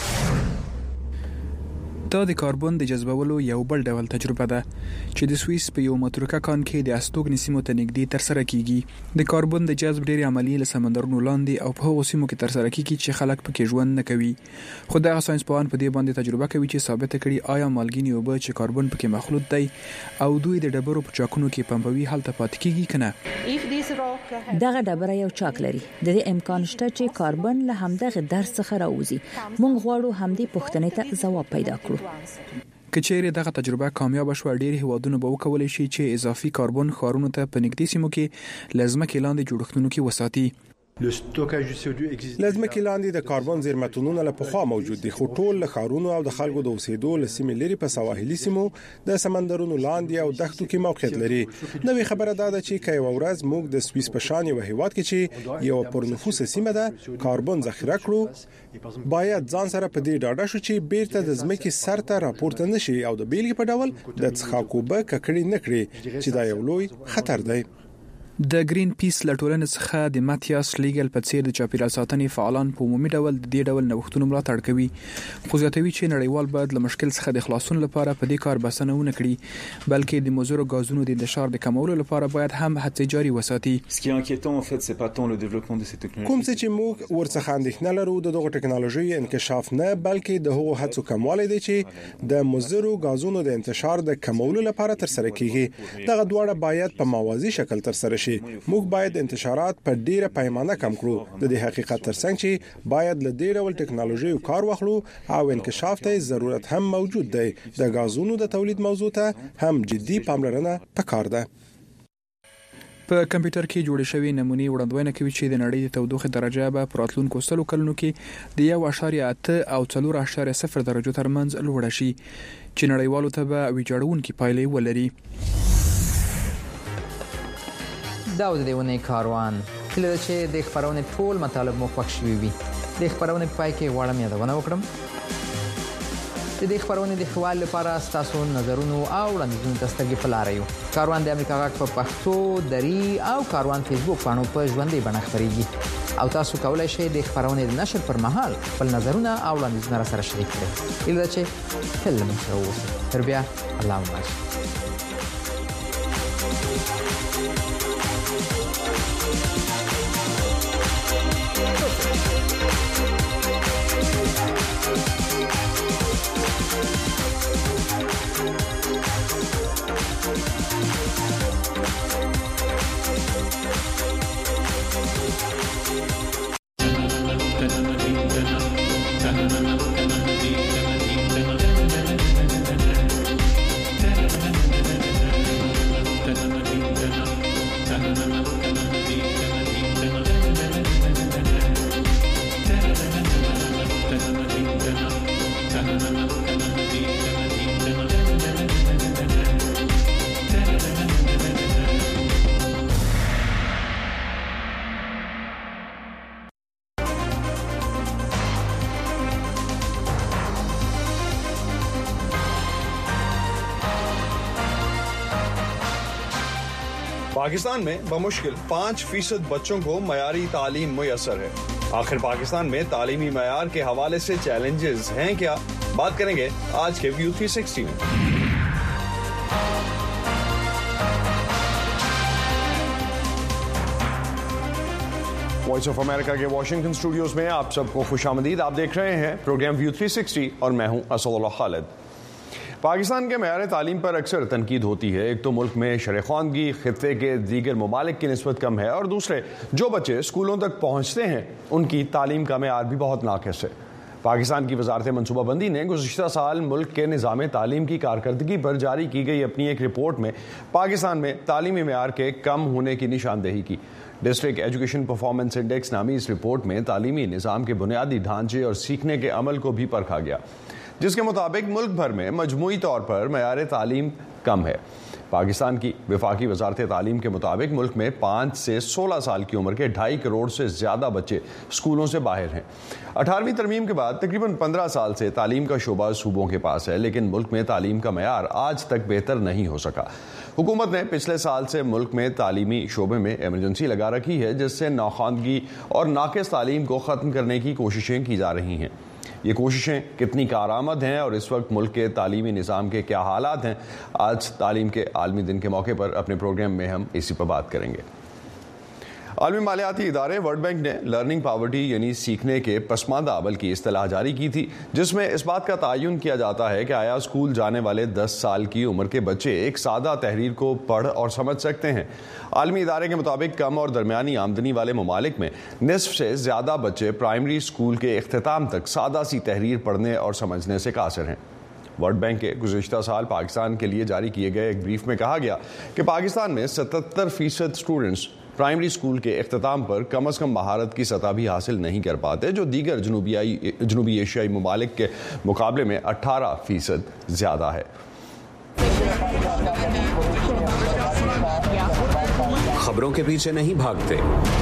دا د کاربن د جذبولو یو بل ډول تجربه ده چې د سوئیس په یو متروکه کان کې د استوګنې سیمو ته نږدې تر سره کیږي. د کاربن د جذب ډېر عملی له سمندرونو لاندې او په هغو سیمو کې تر سره کیږي چې خلک پکې ژوند نه کوي. خو دغه ساينسپوهان په دې باندې تجربه کوي چې ثابت کړي آیا مالګینې اوبه چې کاربن پکې مخلوط دی او دوی د ډبرو په چاکونو کې پمپوي هلته پاتې کیږي کنه. دغه ډبره یو چاک لري. د دې امکان شته چې کاربن له همدغه درس څخه راوځي. موږ غواړو همدې پوښتنې ته ځواب پیدا کړو. کچېره دغه تجربه کامیاب شوه ډېر هیوادونه به وکولای شي چې اضافي کاربن ښارونو ته په نږدې سیمو کې لازمه کې لاندې جوړښتونو کې وساتي. لازمه کې لاندې د کاربن زیرمتونونه له پخوا موجود دي، خو ټول له ښارونو او د خلکو د اوسېدو له سیمې لري په سواحلي سیمو د سمندرونو لاندې او دښتو کې موقعیت لري. نوې خبره دا ده چې کای ورځ موږ د سوئیس په شان یو هیواد کې چې یو پرنفوس سیمه ده کاربن ذخیره کړو، باید ځان سره په دې ډاډه شو چې بیرته د ځمکې سر ته راپورته نشي او د بیلګې په ډول د څښاکوبه ککړې نه کړي چې دا یو لوی خطر دی. د گرین پیس لټولنې څخه د ماتیاس لیګل په څیر د چاپیریال ساتنې فعالان په عمومي ډول د دې ډول نوښتونو ملاتړ کوي، خو زیاتوي چې نړیوال باید له مشکل څخه د خلاصون لپاره په دې کار بسنه ونه کړي، بلکې د مضرو غازونو د انتشار د کمولو لپاره باید هم هڅې جاري وساتي. کوم څه چې موږ ورڅخه اندېښنه لرو د دغه ټکنالوژي انکشاف نه، بلکې د هغو هڅو کموالی دی چې د مضرو غازونو د انتشار د کمولو لپاره تر سره کیږي. دغه دواړه باید په موازي شکل تر سره شي. موږ باید انتشارات په ډیره پیمانه کم کړو، د دې حقیقت ترڅنګ چې باید له دې ډول ټکنالوژي کار واخلو او انکشاف ته ضرورت هم موجود دی. د غازونو د تولید موضوع ته هم جدي پاملرنه پکار ده. په کمپیوټر کې جوړې شوې نمونې وړاندوینه کوي چې د نړۍ د تودوخې درجه به په راتلونکو سلو کلونو کې د یو اعشاریه اته او څلور اعشاریه صفر درجو ترمنځ لوړه شي چې نړیوالو ته به ویجاړونکې پایلې ولري. دا د دیونه کاروان کله چې د خبرونه ټول مطالب مو خوښ شوي وي. د خبرونه پای کې غواړم یادونه وکړم د دې خبرونه د حوالې لپاره تاسو نظرونه او وړاندیزونه تستګي فلاریو. کاروان د امریکا غاټ په پښتو دری او کاروان فیسبوک باندې په ژوندۍ بڼه خبريږي او تاسو کولای شئ د خبرونه د نشر پر مهال خپل نظرونه او وړاندیزونه سره شریک کړئ. اله چې فلم سره ووسئ. تر بیا الله مبارک. پاکستان میں بمشکل پانچ فیصد بچوں کو معیاری تعلیم میسر ہے. آخر پاکستان میں تعلیمی معیار کے حوالے سے چیلنجز ہیں کیا؟ بات کریں گے آج کے ویو تھری سکسٹی میں. وائس آف امریکہ کے واشنگٹن اسٹوڈیوز میں آپ سب کو خوش آمدید. آپ دیکھ رہے ہیں پروگرام ویو تھری سکسٹی اور میں ہوں اسد اللہ خالد. پاکستان کے معیار تعلیم پر اکثر تنقید ہوتی ہے. ایک تو ملک میں شرخواندگی خطے کے دیگر ممالک کی نسبت کم ہے، اور دوسرے جو بچے اسکولوں تک پہنچتے ہیں ان کی تعلیم کا معیار بھی بہت ناقص ہے. پاکستان کی وزارت منصوبہ بندی نے گزشتہ سال ملک کے نظام تعلیم کی کارکردگی پر جاری کی گئی اپنی ایک رپورٹ میں پاکستان میں تعلیمی معیار کے کم ہونے کی نشاندہی کی. ڈسٹرکٹ ایجوکیشن پرفارمنس انڈیکس نامی اس رپورٹ میں تعلیمی نظام کے بنیادی ڈھانچے اور سیکھنے کے عمل کو بھی پرکھا گیا، جس کے مطابق ملک بھر میں مجموعی طور پر معیار تعلیم کم ہے. پاکستان کی وفاقی وزارت تعلیم کے مطابق ملک میں پانچ سے سولہ سال کی عمر کے ڈھائی کروڑ سے زیادہ بچے اسکولوں سے باہر ہیں. اٹھارہویں ترمیم کے بعد تقریباً پندرہ سال سے تعلیم کا شعبہ صوبوں کے پاس ہے، لیکن ملک میں تعلیم کا معیار آج تک بہتر نہیں ہو سکا. حکومت نے پچھلے سال سے ملک میں تعلیمی شعبے میں ایمرجنسی لگا رکھی ہے، جس سے ناخواندگی اور ناقص تعلیم کو ختم کرنے کی کوششیں کی جا رہی ہیں. یہ کوششیں کتنی کارآمد ہیں اور اس وقت ملک کے تعلیمی نظام کے کیا حالات ہیں، آج تعلیم کے عالمی دن کے موقع پر اپنے پروگرام میں ہم اسی پر بات کریں گے. عالمی مالیاتی ادارے ورلڈ بینک نے لرننگ پاورٹی یعنی سیکھنے کے پسماندہ عمل کی اصطلاح جاری کی تھی، جس میں اس بات کا تعین کیا جاتا ہے کہ آیا اسکول جانے والے دس سال کی عمر کے بچے ایک سادہ تحریر کو پڑھ اور سمجھ سکتے ہیں. عالمی ادارے کے مطابق کم اور درمیانی آمدنی والے ممالک میں نصف سے زیادہ بچے پرائمری اسکول کے اختتام تک سادہ سی تحریر پڑھنے اور سمجھنے سے قاصر ہیں. ورلڈ بینک کے گزشتہ سال پاکستان کے لیے جاری کیے گئے ایک بریف میں کہا گیا کہ پاکستان میں ستتر فیصد اسٹوڈنٹس پرائمری اسکول کے اختتام پر کم از کم مہارت کی سطح بھی حاصل نہیں کر پاتے، جو دیگر جنوبی جنوبی ایشیائی ممالک کے مقابلے میں اٹھارہ فیصد زیادہ ہے. خبروں کے پیچھے نہیں بھاگتے،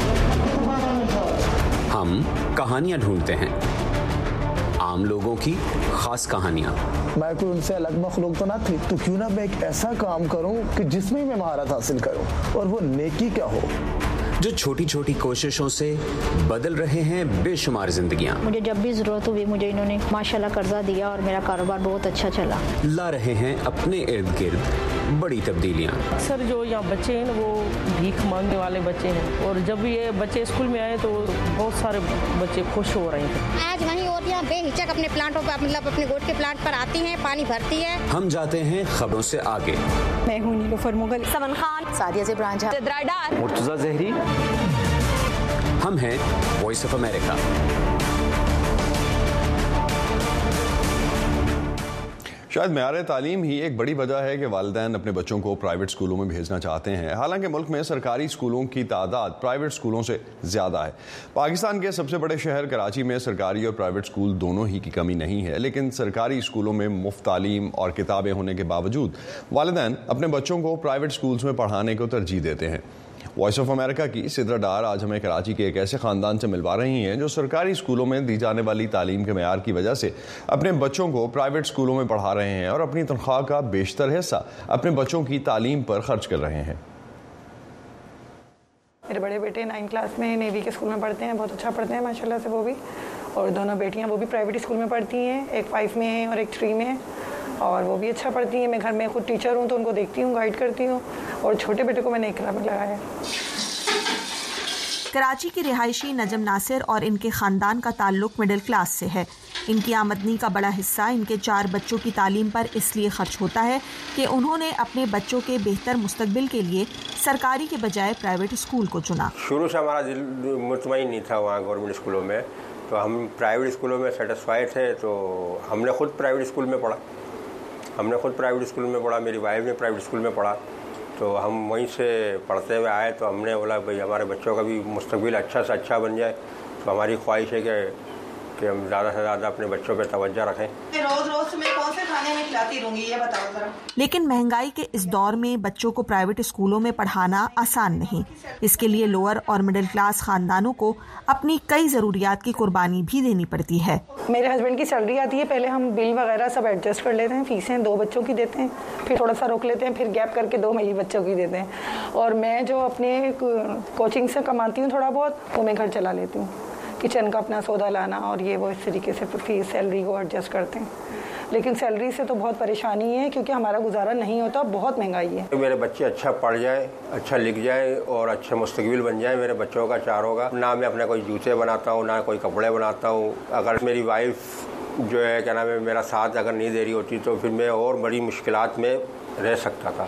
ہم کہانیاں ڈھونڈتے ہیں، عام لوگوں کی خاص کہانیاں. میں کوئی ان سے الگ مخلوق تو نہ تھی، تو کیوں نہ میں ایک ایسا کام کروں کہ جس میں میں مہارت حاصل کروں، اور وہ نیکی کیا ہو. جو چھوٹی چھوٹی کوششوں سے بدل رہے ہیں بے شمار زندگیاں. مجھے جب بھی ضرورت ہوئی مجھے انہوں نے ماشاءاللہ قرضہ دیا اور میرا کاروبار بہت اچھا چلا. لا رہے ہیں اپنے ارد گرد بڑی تبدیلیاں. سر جو یہاں بچے ہیں وہ بھیک مانگنے والے بچے ہیں، اور جب یہ بچے اسکول میں آئے تو بہت سارے بچے خوش ہو رہے ہیں. آج وہیں عورتیں بے ہچک اپنے پلانٹوں پر مطلب اپنے گوٹ کے پلانٹ پر آتی ہیں، پانی بھرتی ہے. ہم جاتے ہیں خبروں سے آگے. میں ہوں نیلوفر مغل، سمن خان، سعدیہ زبران جھا، درائیڈار، مرتضی زہری. ہم ہیں وائس آف امریکہ. شاید معیار تعلیم ہی ایک بڑی وجہ ہے کہ والدین اپنے بچوں کو پرائیویٹ اسکولوں میں بھیجنا چاہتے ہیں، حالانکہ ملک میں سرکاری اسکولوں کی تعداد پرائیویٹ اسکولوں سے زیادہ ہے. پاکستان کے سب سے بڑے شہر کراچی میں سرکاری اور پرائیویٹ اسکول دونوں ہی کی کمی نہیں ہے، لیکن سرکاری اسکولوں میں مفت تعلیم اور کتابیں ہونے کے باوجود والدین اپنے بچوں کو پرائیویٹ اسکولز میں پڑھانے کو ترجیح دیتے ہیں. وائس آف امریکہ کی سدرا ڈار آج ہمیں کراچی کے ایک ایسے خاندان سے ملوا رہی ہیں جو سرکاری اسکولوں میں دی جانے والی تعلیم کے معیار کی وجہ سے اپنے بچوں کو پرائیویٹ اسکولوں میں پڑھا رہے ہیں اور اپنی تنخواہ کا بیشتر حصہ اپنے بچوں کی تعلیم پر خرچ کر رہے ہیں. میرے بڑے بیٹے نائن کلاس میں نیوی کے اسکول میں پڑھتے ہیں، بہت اچھا پڑھتے ہیں ماشاءاللہ سے وہ بھی، اور دونوں بیٹیاں وہ بھی پرائیویٹ اسکول میں پڑھتی ہیں، ایک فائیو میں ہے اور ایک تھری میں ہے، اور وہ بھی اچھا پڑھتی ہیں. میں گھر میں خود ٹیچر ہوں تو ان کو دیکھتی ہوں، گائیڈ کرتی ہوں، اور چھوٹے بیٹے کو میں نے اقرا میں لگایا. کراچی کی رہائشی نجم ناصر اور ان کے خاندان کا تعلق مڈل کلاس سے ہے. ان کی آمدنی کا بڑا حصہ ان کے چار بچوں کی تعلیم پر اس لیے خرچ ہوتا ہے کہ انہوں نے اپنے بچوں کے بہتر مستقبل کے لیے سرکاری کے بجائے پرائیویٹ اسکول کو چنا. شروع سے ہمارا دل مطمئن نہیں تھا وہاں گورنمنٹ اسکولوں میں، تو ہم پرائیویٹ اسکولوں میں سیٹسفائی تھے، تو ہم نے خود پرائیویٹ اسکول میں پڑھا ہم نے خود پرائیویٹ اسکول میں پڑھا میری وائف نے پرائیویٹ اسکول میں پڑھا. تو ہم وہیں سے پڑھتے ہوئے آئے، تو ہم نے بولا بھائی ہمارے بچوں کا بھی مستقبل اچھا سے اچھا بن جائے، تو ہماری خواہش ہے کہ कि हम ज़्यादा से ज़्यादा अपने बच्चों पे तवज्जो रखें। रोज रोज मैं कौन से खाने में खिलाती रहूंगी ये बताओ जरा। लेकिन महंगाई के इस दौर में बच्चों को प्राइवेट स्कूलों में पढ़ाना आसान नहीं। इसके लिए लोअर और मिडिल क्लास खानदानों को अपनी कई जरूरियात की कुर्बानी भी देनी पड़ती है। मेरे हस्बैंड की सैलरी आती है, पहले हम बिल वगैरह सब एडजस्ट कर लेते हैं, फीसें दो बच्चों की देते हैं, फिर थोड़ा सा रोक लेते हैं, फिर गैप करके दो मेरी बच्चों की देते हैं, और मैं जो अपने कोचिंग से कमाती हूँ थोड़ा बहुत वो मैं घर चला लेती हूँ। किचन का अपना सौदा लाना और ये वो इस तरीके से फीस सैलरी को एडजस्ट करते हैं। लेकिन सैलरी से तो बहुत परेशानी है क्योंकि हमारा गुजारा नहीं होता, बहुत महंगाई है। मेरे बच्चे अच्छा पढ़ जाए, अच्छा लिख जाए और अच्छा मुस्तकबिल बन जाए मेरे बच्चों का चारों का। ना मैं अपने कोई जूते बनाता हूँ, ना कोई कपड़े बनाता हूँ। अगर मेरी वाइफ जो है क्या नाम है मेरा साथ अगर नहीं दे रही होती तो फिर मैं और बड़ी मुश्किलात में रह सकता था।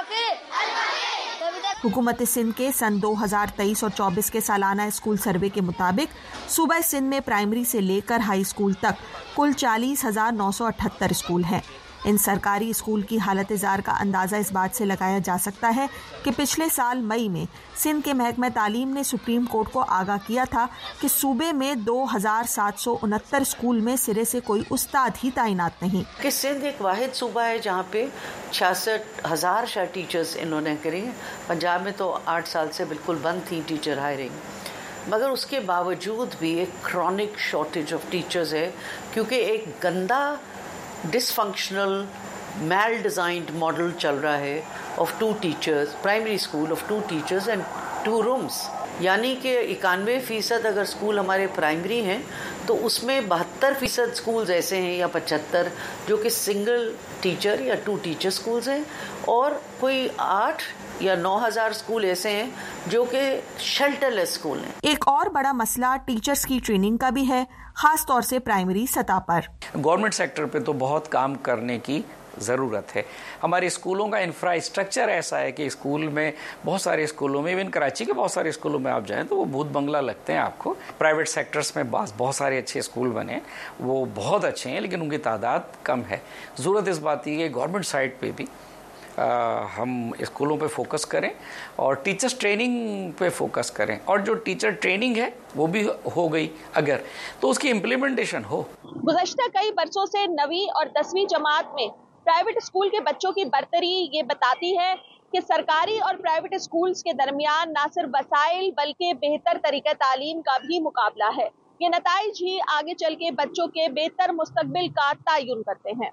हुकूमत सिंध के सन दो हज़ार तेईस और चौबीस के सालाना स्कूल सर्वे के मुताबिक सूबा सिंध में प्राइमरी से लेकर हाई स्कूल तक कुल चालीस हजार नौ सौ अठहत्तर स्कूल हैं। इन सरकारी स्कूल की हालत जार का अंदाज़ा इस बात से लगाया जा सकता है कि पिछले साल मई में सिंध के महकमा तालीम ने सुप्रीम कोर्ट को आगाह किया था कि सूबे में दो हजार सात सौ उनहत्तर स्कूल में सिरे से कोई उस्ताद ही तैनात नहीं। कि सिंध एक वाहिद सूबा है जहाँ पे छियासठ हजार शायद टीचर्स इन्होंने करी। पंजाब में तो आठ साल से बिल्कुल बंद थी टीचर हायरिंग, मगर उसके बावजूद भी एक क्रॉनिक शॉर्टेज ऑफ टीचर्स है क्योंकि एक गंदा डिसफंक्शनल मैल डिज़ाइंड मॉडल चल रहा है of two teachers, primary school of two teachers and two rooms. यानी कि इक्यानवे फ़ीसद अगर स्कूल हमारे प्राइमरी हैं तो उसमें बहत्तर फ़ीसद स्कूल्स ऐसे हैं या पचहत्तर जो कि सिंगल टीचर या टू टीचर स्कूल्स हैं, और कोई आठ या नौ हज़ार स्कूल ऐसे हैं जो कि शेल्टरलेस स्कूल हैं। एक और बड़ा मसला टीचर्स की ट्रेनिंग का भी है, खास तौर से प्राइमरी सतह पर। गवर्नमेंट सेक्टर पे तो बहुत काम करने की ज़रूरत है। हमारे स्कूलों का इंफ्रास्ट्रक्चर ऐसा है कि स्कूल में बहुत सारे स्कूलों में, इवन कराची के बहुत सारे स्कूलों में आप जाएं तो वो भूत बंगला लगते हैं आपको। प्राइवेट सेक्टर्स में बहुत बहुत सारे अच्छे स्कूल बने, वो बहुत अच्छे हैं, लेकिन उनकी तादाद कम है। ज़रूरत इस बात की है कि गवर्नमेंट साइड पर भी आ, हम स्कूलों पे फोकस करें और टीचर्स ट्रेनिंग पे फोकस करें, और जो टीचर ट्रेनिंग है वो भी हो गई अगर तो उसकी इम्प्लीमेंटेशन हो। गुज़श्ता कई बरसों से नवीं और दसवीं जमात में प्राइवेट स्कूल के बच्चों की बर्तरी ये बताती है कि सरकारी और प्राइवेट स्कूल्स के दरमियान न सिर्फ वसाइल बल्कि बेहतर तरीक़े तालीम का भी मुकाबला है। ये नताइज ही आगे चल के बच्चों के बेहतर मुस्तकबिल का तयन करते हैं।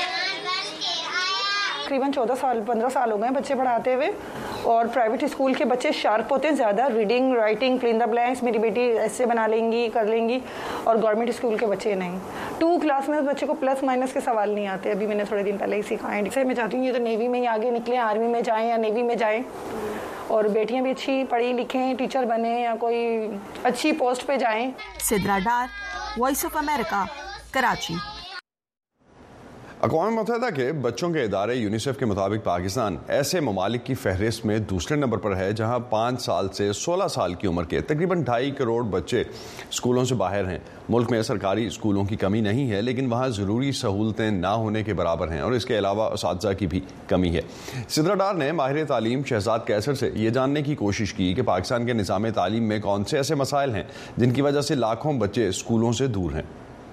तकरीबन चौदह साल पंद्रह साल हो गए बच्चे पढ़ाते हुए, और प्राइवेट स्कूल के बच्चे शार्प होते हैं ज़्यादा, reading writing fill in the blanks मेरी बेटी ऐसे बना लेंगी कर लेंगी, और गवर्नमेंट स्कूल के बच्चे नहीं। टू क्लास में बच्चे को प्लस माइनस के सवाल नहीं आते, अभी मैंने थोड़े दिन पहले ही सिखाएं। इससे मैं चाहती हूँ ये तो नेवी में ही आगे निकले, आर्मी में जाएँ या नेवी में जाएँ, और बेटियाँ भी अच्छी पढ़ी लिखें, टीचर बने या कोई अच्छी पोस्ट पे जाएँ। Sidra Dar, voice of America, Karachi. अक़वाम मुत्तहिदा के बच्चों के इदारे यूनिसेफ के मुताबिक पाकिस्तान ऐसे ममालिक की फहरिस्त में दूसरे नंबर पर है जहां पाँच साल से सोलह साल की उम्र के तकरीबन ढाई करोड़ बच्चे स्कूलों से बाहर हैं। मुल्क में सरकारी स्कूलों की कमी नहीं है, लेकिन वहां ज़रूरी सहूलतें ना होने के बराबर हैं, और इसके अलावा असातिज़ा की भी कमी है। सिद्रा डार ने माहिर तालीम शहजाद कैसर से ये जानने की कोशिश की कि पाकिस्तान के निज़ाम तालीम में कौन से ऐसे मसाइल हैं जिनकी वजह से लाखों बच्चे स्कूलों से दूर हैं।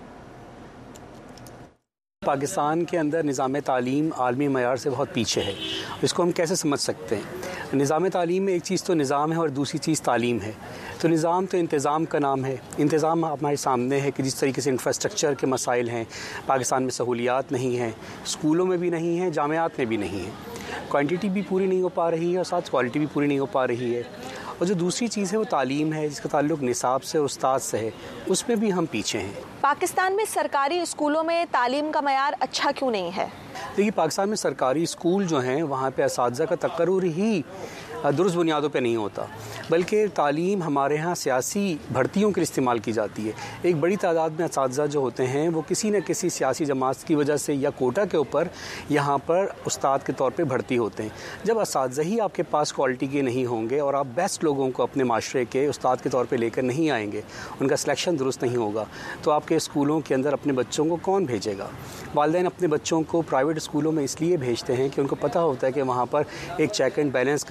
पाकिस्तान के अंदर निज़ाम तालीम आलमी मयार से बहुत पीछे है। इसको हम कैसे समझ सकते हैं? निज़ाम तालीम में एक चीज़ तो निज़ाम है और दूसरी चीज़ तालीम है। तो निज़ाम तो इंतज़ाम का नाम है। इंतज़ाम हमारे सामने है कि जिस तरीके से इंफ्रास्ट्रक्चर के मसाइल हैं, पाकिस्तान में सहूलियात नहीं हैं, स्कूलों में भी नहीं हैं, जामियात में भी नहीं है, क्वांटिटी भी पूरी नहीं हो पा रही है और साथ क्वालिटी भी पूरी नहीं हो पा रही है। और जो दूसरी चीज़ है वो तालीम है, जिसका ताल्लुक निसाब से और उस्ताद से है, उसमें भी हम पीछे हैं। पाकिस्तान में सरकारी स्कूलों में तालीम का मयार अच्छा क्यों नहीं है? देखिए, पाकिस्तान में सरकारी स्कूल जो हैं वहाँ पे असातिज़ा का तकर्रुर ही दुरुस्त बुनियादों पे नहीं होता, बल्कि तालीम हमारे यहाँ सियासी भर्तियों के लिए इस्तेमाल की जाती है। एक बड़ी तादाद में असातिज़ा जो होते हैं वो किसी न किसी सियासी जमात की वजह से या कोटा के ऊपर यहाँ पर उस्ताद के तौर पे भर्ती होते हैं। जब असातिज़ा ही आपके पास क्वालिटी के नहीं होंगे और आप बेस्ट लोगों को अपने माशरे के उस्ताद के तौर पर लेकर नहीं आएंगे, उनका सिलेक्शन दुरुस्त नहीं होगा, तो आपके स्कूलों के अंदर अपने बच्चों को कौन भेजेगा? वालिदैन अपने बच्चों को प्राइवेट स्कूलों में इसलिए भेजते हैं कि उनको पता होता है कि वहाँ पर एक चेक एंड बैलेंस का निज़ाम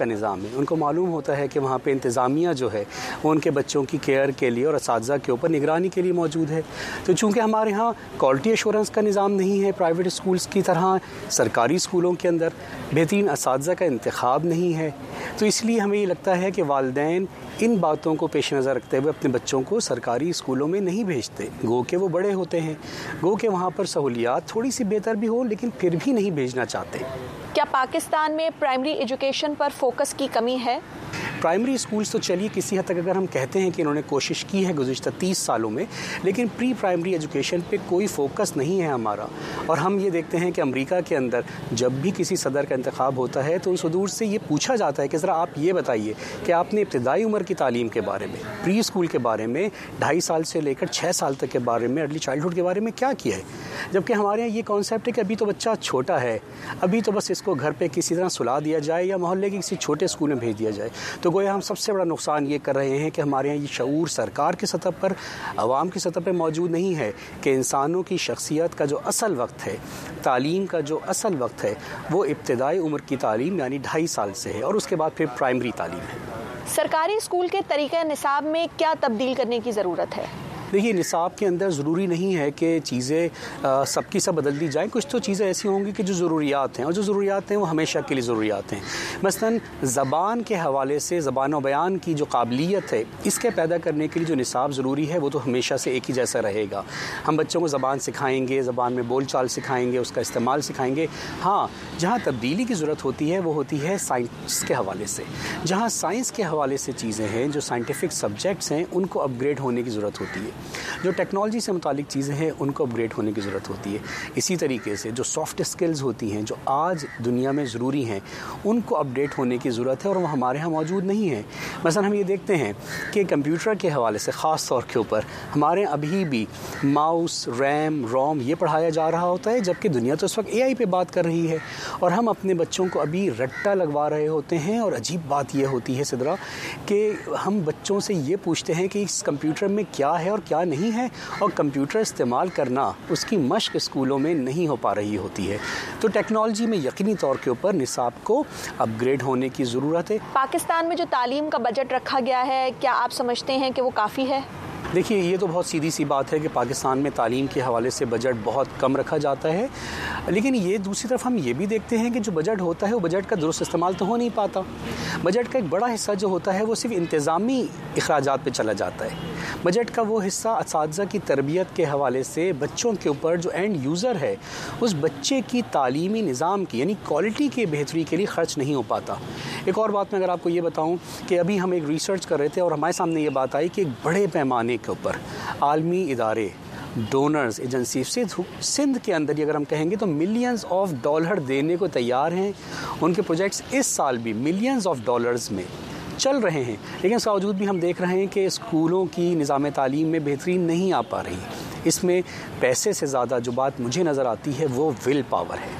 میں ان کو معلوم ہوتا ہے کہ وہاں پہ انتظامیہ جو ہے وہ ان کے بچوں کی کیئر کے لیے اور اساتذہ کے اوپر نگرانی کے لیے موجود ہے. تو چونکہ ہمارے ہاں کوالٹی ایشورنس کا نظام نہیں ہے پرائیویٹ اسکولز کی طرح، سرکاری اسکولوں کے اندر بہترین اساتذہ کا انتخاب نہیں ہے، تو اس لیے ہمیں یہ لگتا ہے کہ والدین ان باتوں کو پیش نظر رکھتے ہوئے اپنے بچوں کو سرکاری اسکولوں میں نہیں بھیجتے. گو کہ وہ بڑے ہوتے ہیں، گو کہ وہاں پر سہولیات تھوڑی سی بہتر بھی ہو، لیکن پھر بھی نہیں بھیجنا چاہتے. کیا پاکستان میں پرائمری ایجوکیشن پر فوکس کی کمی ہے؟ پرائمری اسکولز تو چلیے کسی حد تک اگر ہم کہتے ہیں کہ انہوں نے کوشش کی ہے گزشتہ تیس سالوں میں، لیکن پری پرائمری ایجوکیشن پہ کوئی فوکس نہیں ہے ہمارا. اور ہم یہ دیکھتے ہیں کہ امریکہ کے اندر جب بھی کسی صدر کا انتخاب ہوتا ہے تو ان صدور سے یہ پوچھا جاتا ہے کہ ذرا آپ یہ بتائیے کہ آپ نے ابتدائی عمر کی تعلیم کے بارے میں، پری اسکول کے بارے میں، ڈھائی سال سے لے کر چھ سال تک کے بارے میں، ارلی چائلڈہڈ کے بارے میں کیا کیا ہے. جبکہ ہمارے یہاں یہ کانسیپٹ ہے کہ ابھی تو بچہ چھوٹا ہے، ابھی تو بس اس کو گھر پہ کسی طرح سلا دیا جائے یا محلے کے کسی چھوٹے اسکول میں بھیج دیا جائے. تو گویا ہم سب سے بڑا نقصان یہ کر رہے ہیں کہ ہمارے یہاں یہ شعور سرکار کی سطح پر، عوام کی سطح پہ موجود نہیں ہے کہ انسانوں کی شخصیت کا جو اصل وقت ہے، تعلیم کا جو اصل وقت ہے، وہ ابتدائی عمر کی تعلیم یعنی ڈھائی سال سے ہے اور اس کے بعد پھر پرائمری تعلیم ہے. سرکاری اسکول کے طریقہ نصاب میں کیا تبدیل کرنے کی ضرورت ہے؟ دیکھیے، نصاب کے اندر ضروری نہیں ہے کہ چیزیں سب کی سب بدل دی جائیں. کچھ تو چیزیں ایسی ہوں گی کہ جو ضروریات ہیں، اور جو ضروریات ہیں وہ ہمیشہ کے لیے ضروریات ہیں. مثلاً زبان کے حوالے سے زبان و بیان کی جو قابلیت ہے، اس کے پیدا کرنے کے لیے جو نصاب ضروری ہے وہ تو ہمیشہ سے ایک ہی جیسا رہے گا. ہم بچوں کو زبان سکھائیں گے، زبان میں بول چال سکھائیں گے، اس کا استعمال سکھائیں گے. ہاں، جہاں تبدیلی کی ضرورت ہوتی ہے وہ ہوتی ہے سائنس کے حوالے سے. جہاں سائنس کے حوالے سے چیزیں ہیں، جو سائنٹیفک سبجیکٹس ہیں، ان کو اپ گریڈ ہونے کی ضرورت ہوتی ہے. جو ٹیکنالوجی سے متعلق چیزیں ہیں ان کو اپ گریڈ ہونے کی ضرورت ہوتی ہے. اسی طریقے سے جو سافٹ اسکلز ہوتی ہیں، جو آج دنیا میں ضروری ہیں، ان کو اپ ڈیٹ ہونے کی ضرورت ہے اور وہ ہمارے ہاں موجود نہیں ہیں. مثلا ہم یہ دیکھتے ہیں کہ کمپیوٹر کے حوالے سے خاص طور کے اوپر ہمارے ابھی بھی ماؤس، ریم، روم یہ پڑھایا جا رہا ہوتا ہے، جبکہ دنیا تو اس وقت اے آئی پہ بات کر رہی ہے اور ہم اپنے بچوں کو ابھی رٹا لگوا رہے ہوتے ہیں. اور عجیب بات یہ ہوتی ہے سدرا کہ ہم بچوں سے یہ پوچھتے ہیں کہ اس کمپیوٹر میں کیا ہے اور کیا نہیں ہے، اور کمپیوٹر استعمال کرنا اس کی مشق اسکولوں میں نہیں ہو پا رہی ہوتی ہے. تو ٹیکنالوجی میں یقینی طور کے اوپر نصاب کو اپ گریڈ ہونے کی ضرورت ہے. پاکستان میں جو تعلیم کا بجٹ رکھا گیا ہے، کیا آپ سمجھتے ہیں کہ وہ کافی ہے؟ دیکھیے، یہ تو بہت سیدھی سی بات ہے کہ پاکستان میں تعلیم کے حوالے سے بجٹ بہت کم رکھا جاتا ہے، لیکن یہ دوسری طرف ہم یہ بھی دیکھتے ہیں کہ جو بجٹ ہوتا ہے وہ بجٹ کا درست استعمال تو ہو نہیں پاتا. بجٹ کا ایک بڑا حصہ جو ہوتا ہے وہ صرف انتظامی اخراجات پہ چلا جاتا ہے. بجٹ کا وہ حصہ اساتذہ کی تربیت کے حوالے سے بچوں کے اوپر جو اینڈ یوزر ہے اس بچے کی تعلیمی نظام کی یعنی کوالٹی کے بہتری کے لیے خرچ نہیں ہو پاتا. ایک اور بات میں اگر آپ کو یہ بتاؤں کہ ابھی ہم ایک ریسرچ کر رہے تھے اور ہمارے سامنے یہ بات آئی کہ ایک بڑے پیمانے کے اوپر عالمی ادارے، ڈونرز ایجنسی سندھ کے اندر اگر ہم کہیں گے تو ملینز آف ڈالر دینے کو تیار ہیں. ان کے پروجیکٹس اس سال بھی ملینز آف ڈالرز میں چل رہے ہیں، لیکن اس کا باوجود بھی ہم دیکھ رہے ہیں کہ اسکولوں کی نظام تعلیم میں بہتری نہیں آ پا رہی. اس میں پیسے سے زیادہ جو بات مجھے نظر آتی ہے وہ ول پاور ہے.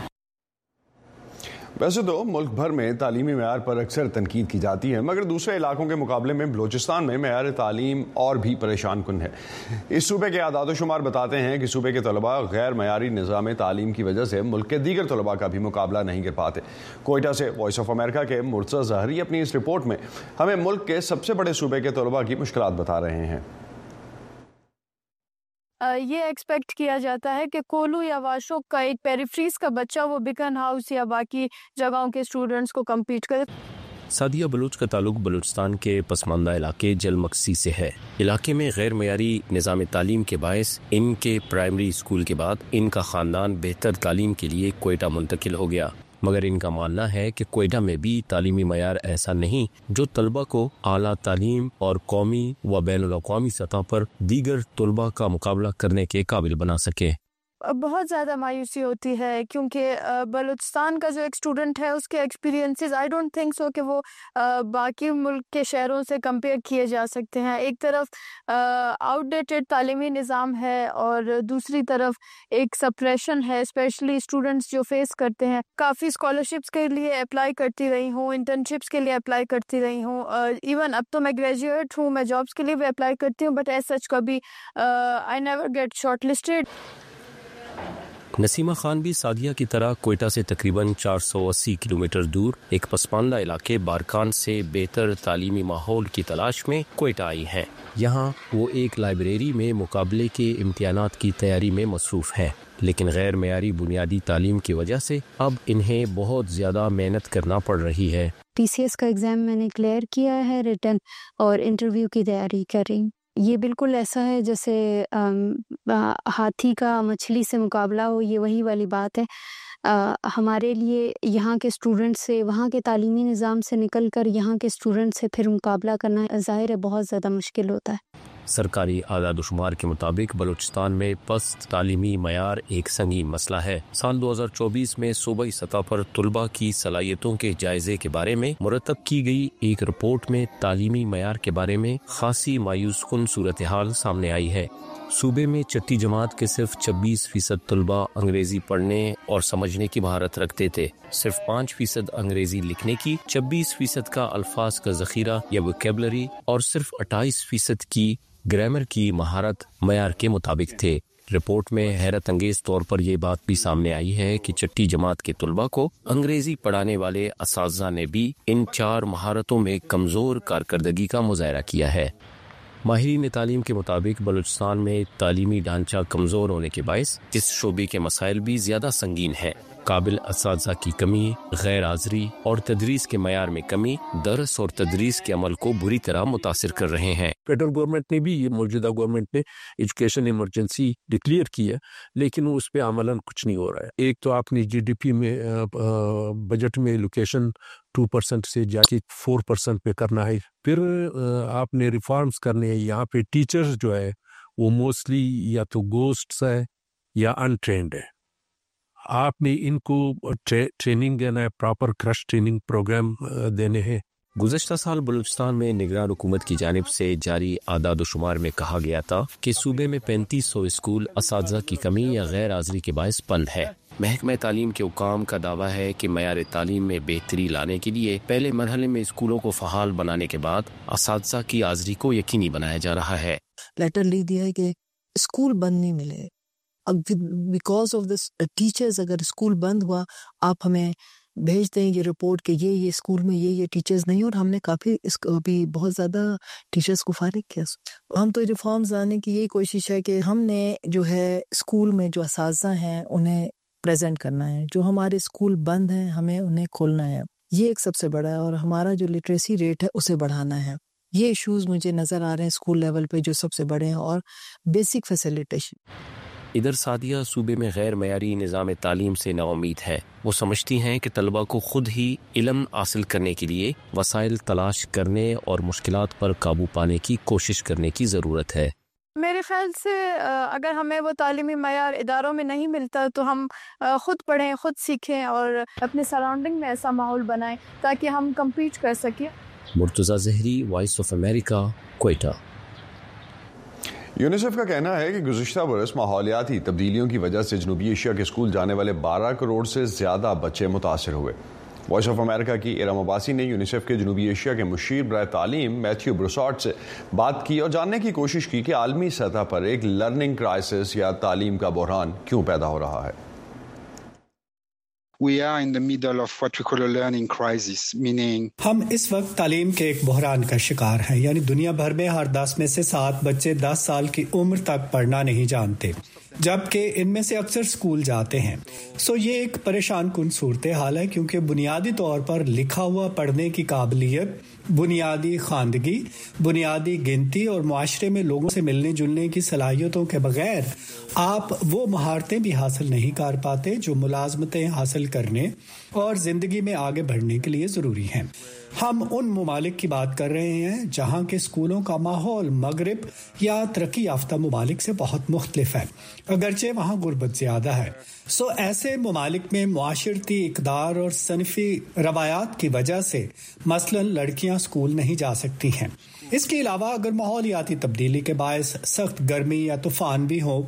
ویسے تو ملک بھر میں تعلیمی معیار پر اکثر تنقید کی جاتی ہے، مگر دوسرے علاقوں کے مقابلے میں بلوچستان میں معیار تعلیم اور بھی پریشان کن ہے. اس صوبے کے اعداد و شمار بتاتے ہیں کہ صوبے کے طلباء غیر معیاری نظام تعلیم کی وجہ سے ملک کے دیگر طلباء کا بھی مقابلہ نہیں کر پاتے. کوئٹہ سے وائس آف امریکہ کے مرتضی ظاہری اپنی اس رپورٹ میں ہمیں ملک کے سب سے بڑے صوبے کے طلباء کی مشکلات بتا رہے ہیں. یہ ایکسپیکٹ کیا جاتا ہے کہ کولو یا واشوک کا ایک پیریفریز کا بچہ وہ بیکن ہاؤس یا باقی جگہوں کے اسٹوڈنٹس کو کمپیٹ کرے. سعدیہ بلوچ کا تعلق بلوچستان کے پسماندہ علاقے جل مکسی سے ہے. علاقے میں غیر معیاری نظام تعلیم کے باعث ان کے پرائمری اسکول کے بعد ان کا خاندان بہتر تعلیم کے لیے کوئٹہ منتقل ہو گیا، مگر ان کا ماننا ہے کہ کوئٹہ میں بھی تعلیمی معیار ایسا نہیں جو طلبہ کو اعلیٰ تعلیم اور قومی و بین الاقوامی سطح پر دیگر طلبہ کا مقابلہ کرنے کے قابل بنا سکے. بہت زیادہ مایوسی ہوتی ہے کیونکہ بلوچستان کا جو ایک اسٹوڈنٹ ہے اس کے ایکسپیرینسز آئی ڈونٹ تھنک سو کہ وہ باقی ملک کے شہروں سے کمپیئر کیے جا سکتے ہیں. ایک طرف آؤٹ ڈیٹڈ تعلیمی نظام ہے اور دوسری طرف ایک سپریشن ہے اسپیشلی اسٹوڈنٹس جو فیس کرتے ہیں. کافی اسکالرشپس کے لیے اپلائی کرتی رہی ہوں، انٹرنشپس کے لیے اپلائی کرتی رہی ہوں، ایون اب تو میں گریجویٹ ہوں، میں جابس کے لیے بھی اپلائی کرتی ہوں، بٹ ایز سچ کبھی آئی نیور گیٹ شارٹ لسٹڈ. نسیمہ خان بھی سعدیہ کی طرح کوئٹہ سے تقریباً چار سو اسی کلومیٹر دور ایک پسماندہ علاقے بارکان سے بہتر تعلیمی ماحول کی تلاش میں کوئٹہ آئی ہیں۔ یہاں وہ ایک لائبریری میں مقابلے کے امتحانات کی تیاری میں مصروف ہیں، لیکن غیر معیاری بنیادی تعلیم کی وجہ سے اب انہیں بہت زیادہ محنت کرنا پڑ رہی ہے۔ ٹی سی ایس کا ایگزام میں نے کلیئر کیا ہے ریٹن، اور انٹرویو کی تیاری کر رہی ہوں۔ یہ بالکل ایسا ہے جیسے ہاتھی کا مچھلی سے مقابلہ ہو، یہ وہی والی بات ہے۔ ہمارے لیے یہاں کے اسٹوڈنٹ سے، وہاں کے تعلیمی نظام سے نکل کر یہاں کے اسٹوڈنٹ سے پھر مقابلہ کرنا ظاہر ہے بہت زیادہ مشکل ہوتا ہے۔ سرکاری اعداد و شمار کے مطابق بلوچستان میں پست تعلیمی معیار ایک سنگین مسئلہ ہے۔ سال دو ہزار چوبیس میں صوبائی سطح پر طلباء کی صلاحیتوں کے جائزے کے بارے میں مرتب کی گئی ایک رپورٹ میں تعلیمی معیار کے بارے میں خاصی مایوس کن صورتحال سامنے آئی ہے۔ صوبے میں چھٹی جماعت کے صرف چھبیس فیصد طلباء انگریزی پڑھنے اور سمجھنے کی مہارت رکھتے تھے، صرف پانچ فیصد انگریزی لکھنے کی، چھبیس فیصد کا الفاظ کا ذخیرہ یا ویکیبلری اور صرف اٹھائیس فیصد کی گرامر کی مہارت معیار کے مطابق تھے۔ رپورٹ میں حیرت انگیز طور پر یہ بات بھی سامنے آئی ہے کہ چھٹی جماعت کے طلباء کو انگریزی پڑھانے والے اساتذہ نے بھی ان چار مہارتوں میں کمزور کارکردگی کا مظاہرہ کیا ہے۔ ماہرین تعلیم کے مطابق بلوچستان میں تعلیمی ڈھانچہ کمزور ہونے کے باعث اس شعبے کے مسائل بھی زیادہ سنگین ہیں۔ قابل اساتذہ کی کمی، غیر حاضری اور تدریس کے معیار میں کمی درس اور تدریس کے عمل کو بری طرح متاثر کر رہے ہیں۔ فیڈرل گورنمنٹ نے بھی، یہ موجودہ گورنمنٹ نے ایجوکیشن ایمرجنسی ڈکلیئر کی ہے، لیکن اس پہ عملاً کچھ نہیں ہو رہا ہے۔ ایک تو آپ نے جی ڈی پی میں بجٹ میں لوکیشن ٹو پرسنٹ سے جا کے فور پرسنٹ پہ کرنا ہے، پھر آپ نے ریفارمز کرنے ہیں۔ یہاں پہ ٹیچرز جو ہے وہ موسٹلی یا تو گوسٹس ہے یا انٹرینڈ ہے۔ آپ نے ان کو ٹریننگ دینا ہے، پراپر کرش ٹریننگ پروگرام دینے ہیں۔ گزشتہ سال بلوچستان میں نگران حکومت کی جانب سے جاری اعداد و شمار میں کہا گیا تھا کہ صوبے میں پینتیس سو اسکول اساتذہ کی کمی یا غیر حاضری کے باعث بند ہے۔ محکمہ تعلیم کے حکام کا دعویٰ ہے کہ معیار تعلیم میں بہتری لانے کے لیے پہلے مرحلے میں اسکولوں کو فعال بنانے کے بعد اساتذہ کی حاضری کو یقینی بنایا جا رہا ہے۔ لیٹر لکھ دیا ہے کہ اسکول بند نہیں ملے، اب بیکاز آف دس ٹیچرز، اگر اسکول بند ہوا آپ ہمیں بھیج دیں یہ رپورٹ کہ یہ یہ اسکول میں یہ یہ ٹیچرز نہیں، اور ہم نے کافی اس ابھی بہت زیادہ ٹیچرز کو فارغ کیا۔ ہم تو ریفارمز لانے کی یہی کوشش ہے کہ ہم نے جو ہے اسکول میں جو اساتذہ ہیں انہیں پریزنٹ کرنا ہے، جو ہمارے اسکول بند ہیں ہمیں انہیں کھولنا ہے، یہ ایک سب سے بڑا ہے، اور ہمارا جو لٹریسی ریٹ ہے اسے بڑھانا ہے۔ یہ ایشوز مجھے نظر آ رہے ہیں اسکول لیول پہ جو سب سے بڑے ہیں، اور بیسک فیسیلیٹیشن۔ ادھر سعدیہ صوبے میں غیر معیاری نظام تعلیم سے نا امید ہے۔ وہ سمجھتی ہیں کہ طلباء کو خود ہی علم حاصل کرنے کے لیے وسائل تلاش کرنے اور مشکلات پر قابو پانے کی کوشش کرنے کی ضرورت ہے۔ میرے خیال سے اگر ہمیں وہ تعلیمی معیار اداروں میں نہیں ملتا تو ہم خود پڑھیں، خود سیکھیں، اور اپنے سراؤنڈنگ میں ایسا ماحول بنائیں تاکہ ہم کمپیٹ کر سکیں۔ مرتضی زہری، وائس آف امریکہ، کوئٹہ۔ یونیسیف کا کہنا ہے کہ گزشتہ برس ماحولیاتی تبدیلیوں کی وجہ سے جنوبی ایشیا کے اسکول جانے والے بارہ کروڑ سے زیادہ بچے متاثر ہوئے۔ وائس آف امریکہ کی ارم عباسی نے یونیسیف کے جنوبی ایشیا کے مشیر برائے تعلیم میتھیو بروسارٹ سے بات کی اور جاننے کی کوشش کی کہ عالمی سطح پر ایک لرننگ کرائسس یا تعلیم کا بحران کیوں پیدا ہو رہا ہے۔ We are in the middle of what we call a learning crisis, meaning ہم اس وقت تعلیم کے ایک بحران کا شکار ہیں، یعنی دنیا بھر میں ہر دس میں سے سات بچے دس سال کی عمر تک پڑھنا نہیں جانتے، جبکہ ان میں سے اکثر اسکول جاتے ہیں۔ سو یہ ایک پریشان کن صورتحال ہے، کیونکہ بنیادی طور پر لکھا ہوا پڑھنے کی قابلیت، بنیادی خواندگی، بنیادی گنتی اور معاشرے میں لوگوں سے ملنے جلنے کی صلاحیتوں کے بغیر آپ وہ مہارتیں بھی حاصل نہیں کر پاتے جو ملازمتیں حاصل کرنے اور زندگی میں آگے بڑھنے کے لیے ضروری ہیں۔ ہم ان ممالک کی بات کر رہے ہیں جہاں کے اسکولوں کا ماحول مغرب یا ترقی یافتہ ممالک سے بہت مختلف ہے، اگرچہ وہاں غربت زیادہ ہے۔ سو ایسے ممالک میں معاشرتی اقدار اور صنفی روایات کی وجہ سے مثلا لڑکیاں اسکول نہیں جا سکتی ہیں۔ اس کے علاوہ اگر ماحولیاتی تبدیلی کے باعث سخت گرمی یا طوفان بھی ہو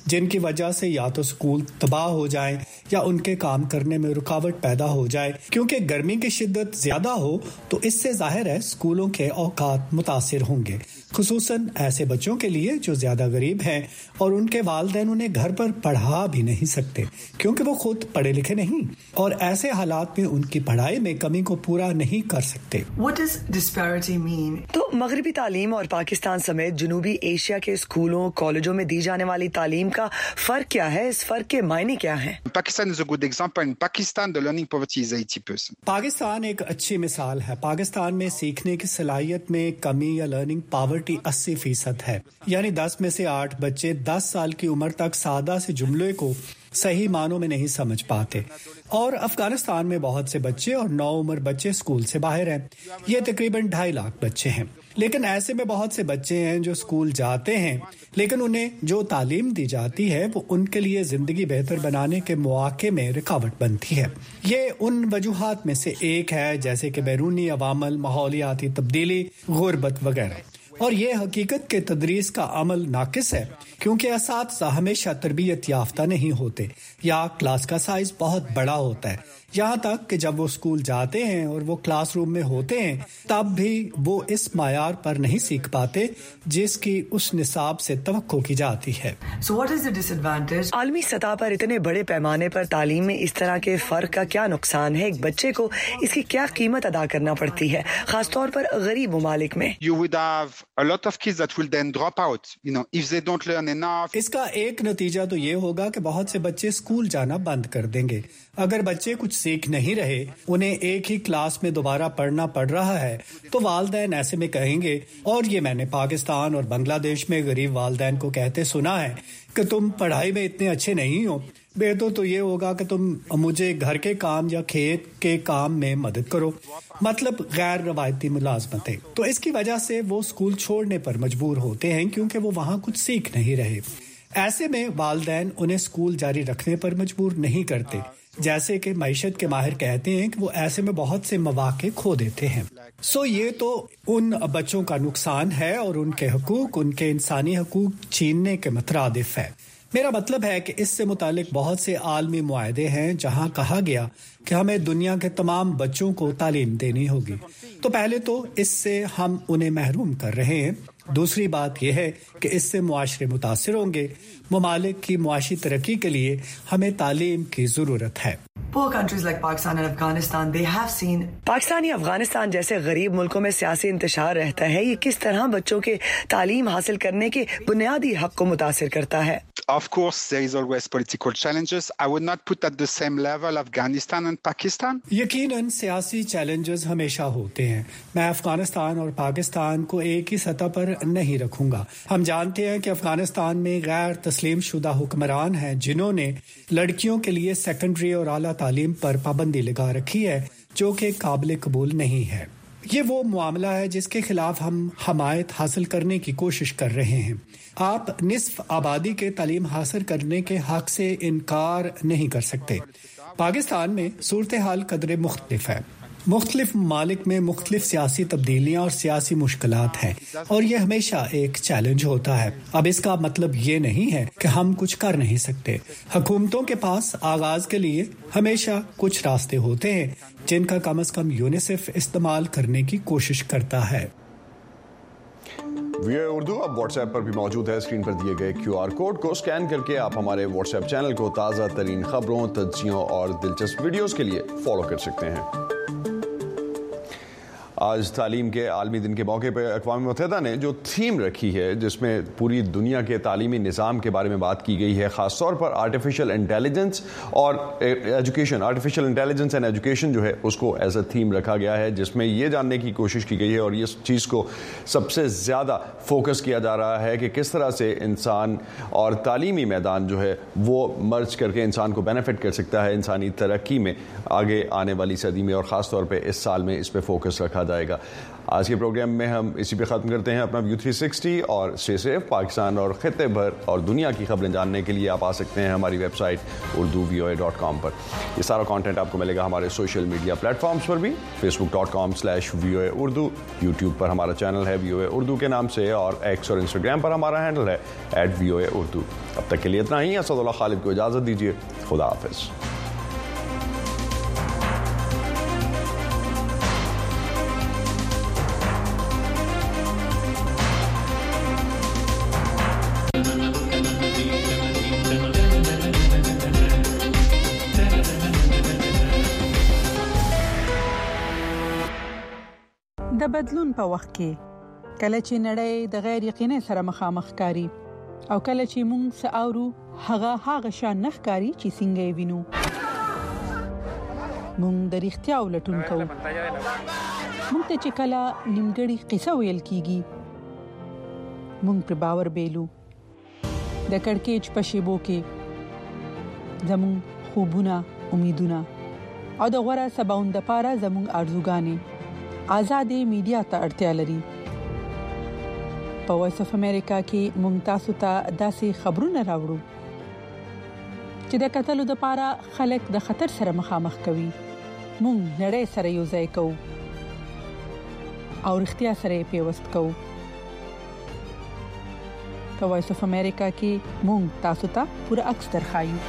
جن کی وجہ سے یا تو اسکول تباہ ہو جائیں یا ان کے کام کرنے میں رکاوٹ پیدا ہو جائے. کیونکہ گرمی کی شدت زیادہ ہو تو اس سے ظاہر ہے اسکولوں کے اوقات متاثر ہوں گے، خصوصاً ایسے بچوں کے لیے جو زیادہ غریب ہیں اور ان کے والدین انہیں گھر پر پڑھا بھی نہیں سکتے کیونکہ وہ خود پڑھے لکھے نہیں، اور ایسے حالات میں ان کی پڑھائی میں کمی کو پورا نہیں کر سکتے. What does disparity mean? تو مغربی تعلیم اور پاکستان سمیت جنوبی ایشیا کے اسکولوں کالجوں میں دی جانے والی تعلیم کا فرق کیا ہے؟ اس فرق کے معنی کیا ہیں؟ Pakistan is a good example. In Pakistan, the learning poverty is eighty percent. پاکستان ایک اچھی مثال ہے. پاکستان میں سیکھنے کی صلاحیت میں کمی یا لرننگ پاورٹی اسی فیصد ہے، یعنی دس میں سے آٹھ بچے دس سال کی عمر تک سادہ سے جملے کو صحیح معنوں میں نہیں سمجھ پاتے. اور افغانستان میں بہت سے بچے اور نو عمر بچے اسکول سے باہر ہیں. یہ تقریباً ڈھائی لاکھ بچے ہیں. لیکن ایسے میں بہت سے بچے ہیں جو اسکول جاتے ہیں لیکن انہیں جو تعلیم دی جاتی ہے وہ ان کے لیے زندگی بہتر بنانے کے مواقع میں رکاوٹ بنتی ہے. یہ ان وجوہات میں سے ایک ہے جیسے کہ بیرونی عوامل، ماحولیاتی تبدیلی، غربت وغیرہ. اور یہ حقیقت کہ تدریس کا عمل ناقص ہے کیونکہ اساتذہ ہمیشہ تربیت یافتہ نہیں ہوتے یا کلاس کا سائز بہت بڑا ہوتا ہے، یہاں تک کہ جب وہ اسکول جاتے ہیں اور وہ کلاس روم میں ہوتے ہیں تب بھی وہ اس معیار پر نہیں سیکھ پاتے جس کی اس نصاب سے توقع کی جاتی ہے. So what is the disadvantage? عالمی سطح پر اتنے بڑے پیمانے پر تعلیم میں اس طرح کے فرق کا کیا نقصان ہے؟ ایک بچے کو اس کی کیا قیمت ادا کرنا پڑتی ہے، خاص طور پر غریب ممالک میں؟ You would have a lot of kids that will then drop out, you know, if they don't learn enough. اس کا ایک نتیجہ تو یہ ہوگا کہ بہت سے بچے اسکول جانا بند کر دیں گے. اگر بچے کچھ سیکھ نہیں رہے، انہیں ایک ہی کلاس میں دوبارہ پڑھنا پڑ رہا ہے، تو والدین ایسے میں کہیں گے، اور یہ میں نے پاکستان اور بنگلہ دیش میں غریب والدین کو کہتے سنا ہے کہ تم پڑھائی میں اتنے اچھے نہیں ہو، بہتر تو یہ ہوگا کہ تم مجھے گھر کے کام یا کھیت کے کام میں مدد کرو، مطلب غیر روایتی ملازمتیں. تو اس کی وجہ سے وہ اسکول چھوڑنے پر مجبور ہوتے ہیں کیونکہ وہ وہاں کچھ سیکھ نہیں رہے. ایسے میں والدین انہیں اسکول جاری رکھنے پر مجبور نہیں کرتے، جیسے کہ معیشت کے ماہر کہتے ہیں کہ وہ ایسے میں بہت سے مواقع کھو دیتے ہیں. سو یہ تو ان بچوں کا نقصان ہے اور ان کے حقوق، ان کے انسانی حقوق چھیننے کے مترادف ہے. میرا مطلب ہے کہ اس سے متعلق بہت سے عالمی معاہدے ہیں جہاں کہا گیا کہ ہمیں دنیا کے تمام بچوں کو تعلیم دینی ہوگی. تو پہلے تو اس سے ہم انہیں محروم کر رہے ہیں. دوسری بات یہ ہے کہ اس سے معاشرے متاثر ہوں گے. ممالک کی معاشی ترقی کے لیے ہمیں تعلیم کی ضرورت ہے. Poor countries like Pakistan and Afghanistan, they have seen. پاکستان یا افغانستان جیسے غریب ملکوں میں سیاسی انتشار رہتا ہے. یہ کس طرح بچوں کے تعلیم حاصل کرنے کے بنیادی حق کو متاثر کرتا ہے؟ Of course, there is always political challenges. I would not put at the same level Afghanistan and Pakistan. یقیناً سیاسی چیلنجز ہمیشہ ہوتے ہیں. میں افغانستان اور پاکستان کو ایک ہی سطح پر نہیں رکھوں گا. ہم جانتے ہیں کہ افغانستان میں غیر تسلیم شدہ حکمران ہیں جنہوں نے لڑکیوں کے لیے سیکنڈری اور اعلیٰ تعلیم پر پابندی لگا رکھی ہے جو کہ قابل قبول نہیں ہے. یہ وہ معاملہ ہے جس کے خلاف ہم حمایت حاصل کرنے کی کوشش کر رہے ہیں. آپ نصف آبادی کے تعلیم حاصل کرنے کے حق سے انکار نہیں کر سکتے. پاکستان میں صورتحال قدرے مختلف ہے. مختلف ممالک میں مختلف سیاسی تبدیلیاں اور سیاسی مشکلات ہیں اور یہ ہمیشہ ایک چیلنج ہوتا ہے. اب اس کا مطلب یہ نہیں ہے کہ ہم کچھ کر نہیں سکتے. حکومتوں کے پاس آغاز کے لیے ہمیشہ کچھ راستے ہوتے ہیں جن کا کم از کم یونیسیف استعمال کرنے کی کوشش کرتا ہے. ویو اردو اب واٹس ایپ پر بھی موجود ہے. اسکرین پر دیے گئے کیو آر کوڈ کو اسکین کر کے آپ ہمارے واٹس ایپ چینل کو تازہ ترین خبروں، تجزیوں اور دلچسپ ویڈیوز کے لیے فالو کر سکتے ہیں. آج تعلیم کے عالمی دن کے موقع پہ اقوام متحدہ نے جو تھیم رکھی ہے جس میں پوری دنیا کے تعلیمی نظام کے بارے میں بات کی گئی ہے، خاص طور پر آرٹیفیشل انٹیلیجنس اور ایجوکیشن آرٹیفیشل انٹیلیجنس اینڈ ایجوکیشن جو ہے اس کو ایز اے تھیم رکھا گیا ہے، جس میں یہ جاننے کی کوشش کی گئی ہے اور اس چیز کو سب سے زیادہ فوکس کیا جا رہا ہے کہ کس طرح سے انسان اور تعلیمی میدان جو ہے وہ مرج کر کے انسان کو بینیفٹ کر سکتا ہے انسانی ترقی میں آگے آنے والی صدی میں، اور خاص طور پہ اس سال میں اس پہ فوکس رکھا जाएगा। आज के प्रोग्राम में हम इसी पे ख़त्म करते हैं अपना व्यू थ्री सिक्सटी और स्टे सेफ। पाकिस्तान और ख़ित्ते भर और दुनिया की खबरें जानने के लिए आप आ सकते हैं हमारी website Urdu V O A dot com पर। ये सारा कंटेंट आपको मिलेगा हमारे सोशल मीडिया प्लेटफॉर्म्स पर भी, Facebook dot com slash V O A Urdu, YouTube पर हमारा चैनल है वी ओ ए उर्दू के नाम से, और एक्स और इंस्टाग्राम पर हमारा हैंडल है at V O A Urdu. अब तक के लिए इतना ही। असदुल्लाह खालिद को इजाज़त दीजिए। खुदा हाफिज़। د بدلون په وخت کې کله چې نړۍ د غیر یقیني سره مخامخ کاری او کله چې موږ ساورو هغه هغه شان نخکاری چې څنګه وینو، موږ د اړتیا ولټون کوو. موږ ته چې کله نیمګړی قصه ویل کیږي موږ پر باور بیلو. د کڑکېچ په شیبو کې زموږ خوبونه، امیدونه او د غوړه سباوند لپاره زموږ ارزوګانې آزادې میډیا ته اړتیا لري. په وایس اف امریکا کې ممتاز ته داسې خبرونه راوړو چې د قتل لپاره خلک د خطر سره مخامخ کوي. مونږ نړۍ سره یو ځای کوو او اړتیا سره پیوست کوو. په وایس اف امریکا کې مونږ تاسو ته پوره عکس درخایو.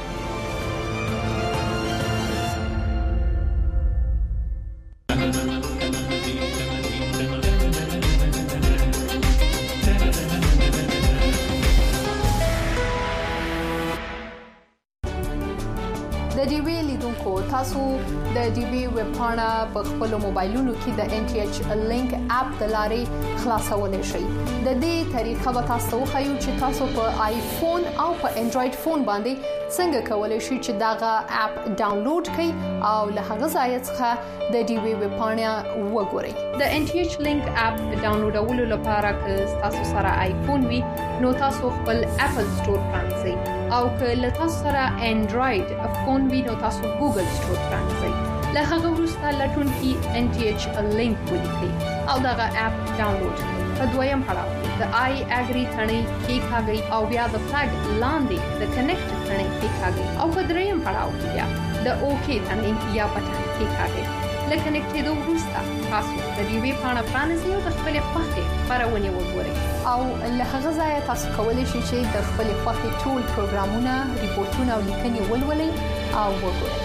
تاسو د ډي بي ویب پاڼه په خپل موبایلونو کې د ان ټي ایچ لینک اپ د لارې خلاصولای شئ. د دې طریقه به تاسو خو چې تاسو په آیفون او په انډراید فون باندې څنګه کولای شئ چې داغه اپ ډاونلوډ کړئ او له هغه ځای څخه د ډي بي ویب پاڼه وګورئ. د ان ټي ایچ لینک اپ ډاونلوډولو لپاره که تاسو سره آیفون وي نو تاسو خپل اپل سٹور پرانځئ او که له تاسو سره انډراید فون وي نو تاسو ګوګل سٹور پرانځئ. له هغه وروسته لټون کې ان ټي ایچ لینک ولیکئ او دغه اپ ډاونلوډ کړئ. په دویم پړاو کې د آی اګری ثنې کې کاږئ او بیا د فلګ لاندې د کنیکټ ثنې کې کاږئ او په دریم پړاو کې بیا د اوکی ثنې یا بټن کې کاږئ. لکه کنیکټېدو وروسته تاسو د دې وی پاڼه پرانیزئ او د خپل خوښې خبرونه وګورئ او له هغه ځای تاسو کولی شئ چې د خپل خوښې ټول پروګرامونه، ریپورتونه او لیکنې ولولئ او وګورئ.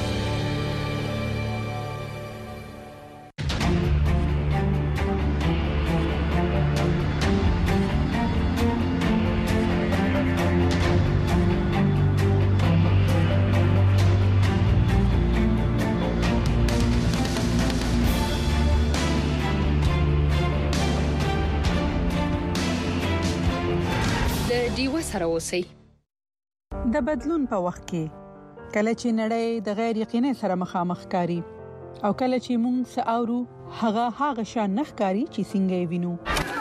سره اوسئ. د بدلون په وخت کې کله چې نړۍ د غیر یقیني سره مخامخ کاری او کله چې موږ ساورو هغه هغه شان نخکاری چې څنګه وینو،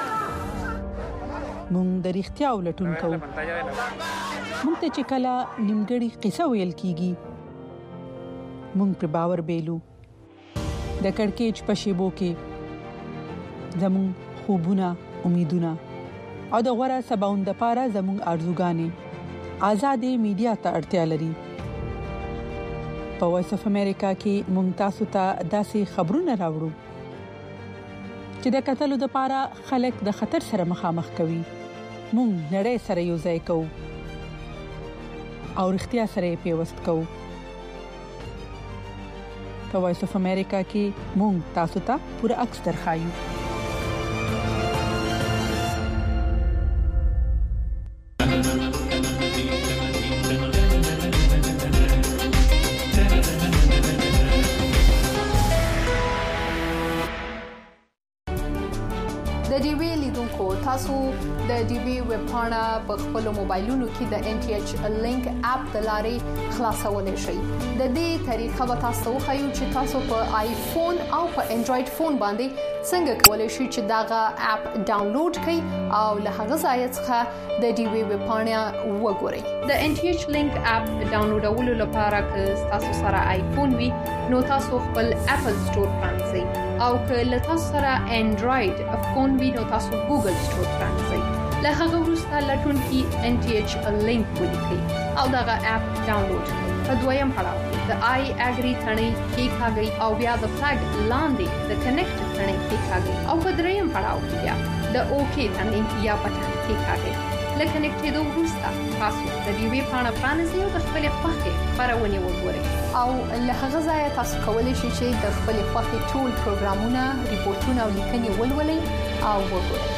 موږ د اړتیا ولټون کوو. موږ ته چې کله نیمګړی قصه ویل کیږي موږ پر باور بیلو. د کڑکېچ په شیبو کې زموږ خوبونه، امیدونه او د غوړه سباوند لپاره زموږ ارزوګانې آزادې میډیا ته اړتیا لري. په وایس اف امریکا کې ممتاز ته داسې خبرونه راوړو چې د قتل لپاره خلک د خطر سره مخامخ کوي. مونږ نړۍ سره یو ځای کوو او اړتیا سره پیوست کوو. په وایس اف امریکا کې مونږ تاسو ته پوره عکس درخایو. تاسو د ډي بي ویب پاڼه په خپل موبایلونو کې د ان ټي ایچ لینک اپ د لارې خلاصولای شئ. د دې طریقه به تاسو خو چې تاسو په آیفون او په انډراید فون باندې څنګه کولای شئ چې داغه اپ ډاونلوډ کړئ او له هغه ځای څخه د ډي بي ویب پاڼه وګورئ. د ان ټي ایچ لینک اپ ډاونلوډولو لپاره که تاسو سره آیفون وي نو تاسو خپل اپل سٹور پرانځئ او که له تاسو سره انډراید فون وي نو تاسو ګوګل سټور پرانځئ. له هغه وروسته لټونکي ان ټي ایچ لینک ولیکئ او دغه اپ ډاونلوډ کړئ. په دویم پړاو کې د آی اګری ثنې کېکاږئ او بیا د فلګ لاندې د کنیکټ ثنې کېکاږئ او په دریم پړاو کې بیا د اوکې ثنې یا بټن کېکاږئ. له کنیکټېدو وروسته تاسو د ډیوی پاڼه پرانیزئ او د خپلې خوښې خپرونې وګورئ او له هغه ځایه تاسو کولی شئ چې د خپلې خوښې ټول پروګرامونه، ریپورتونه او لیکنې ولولئ او وګورئ.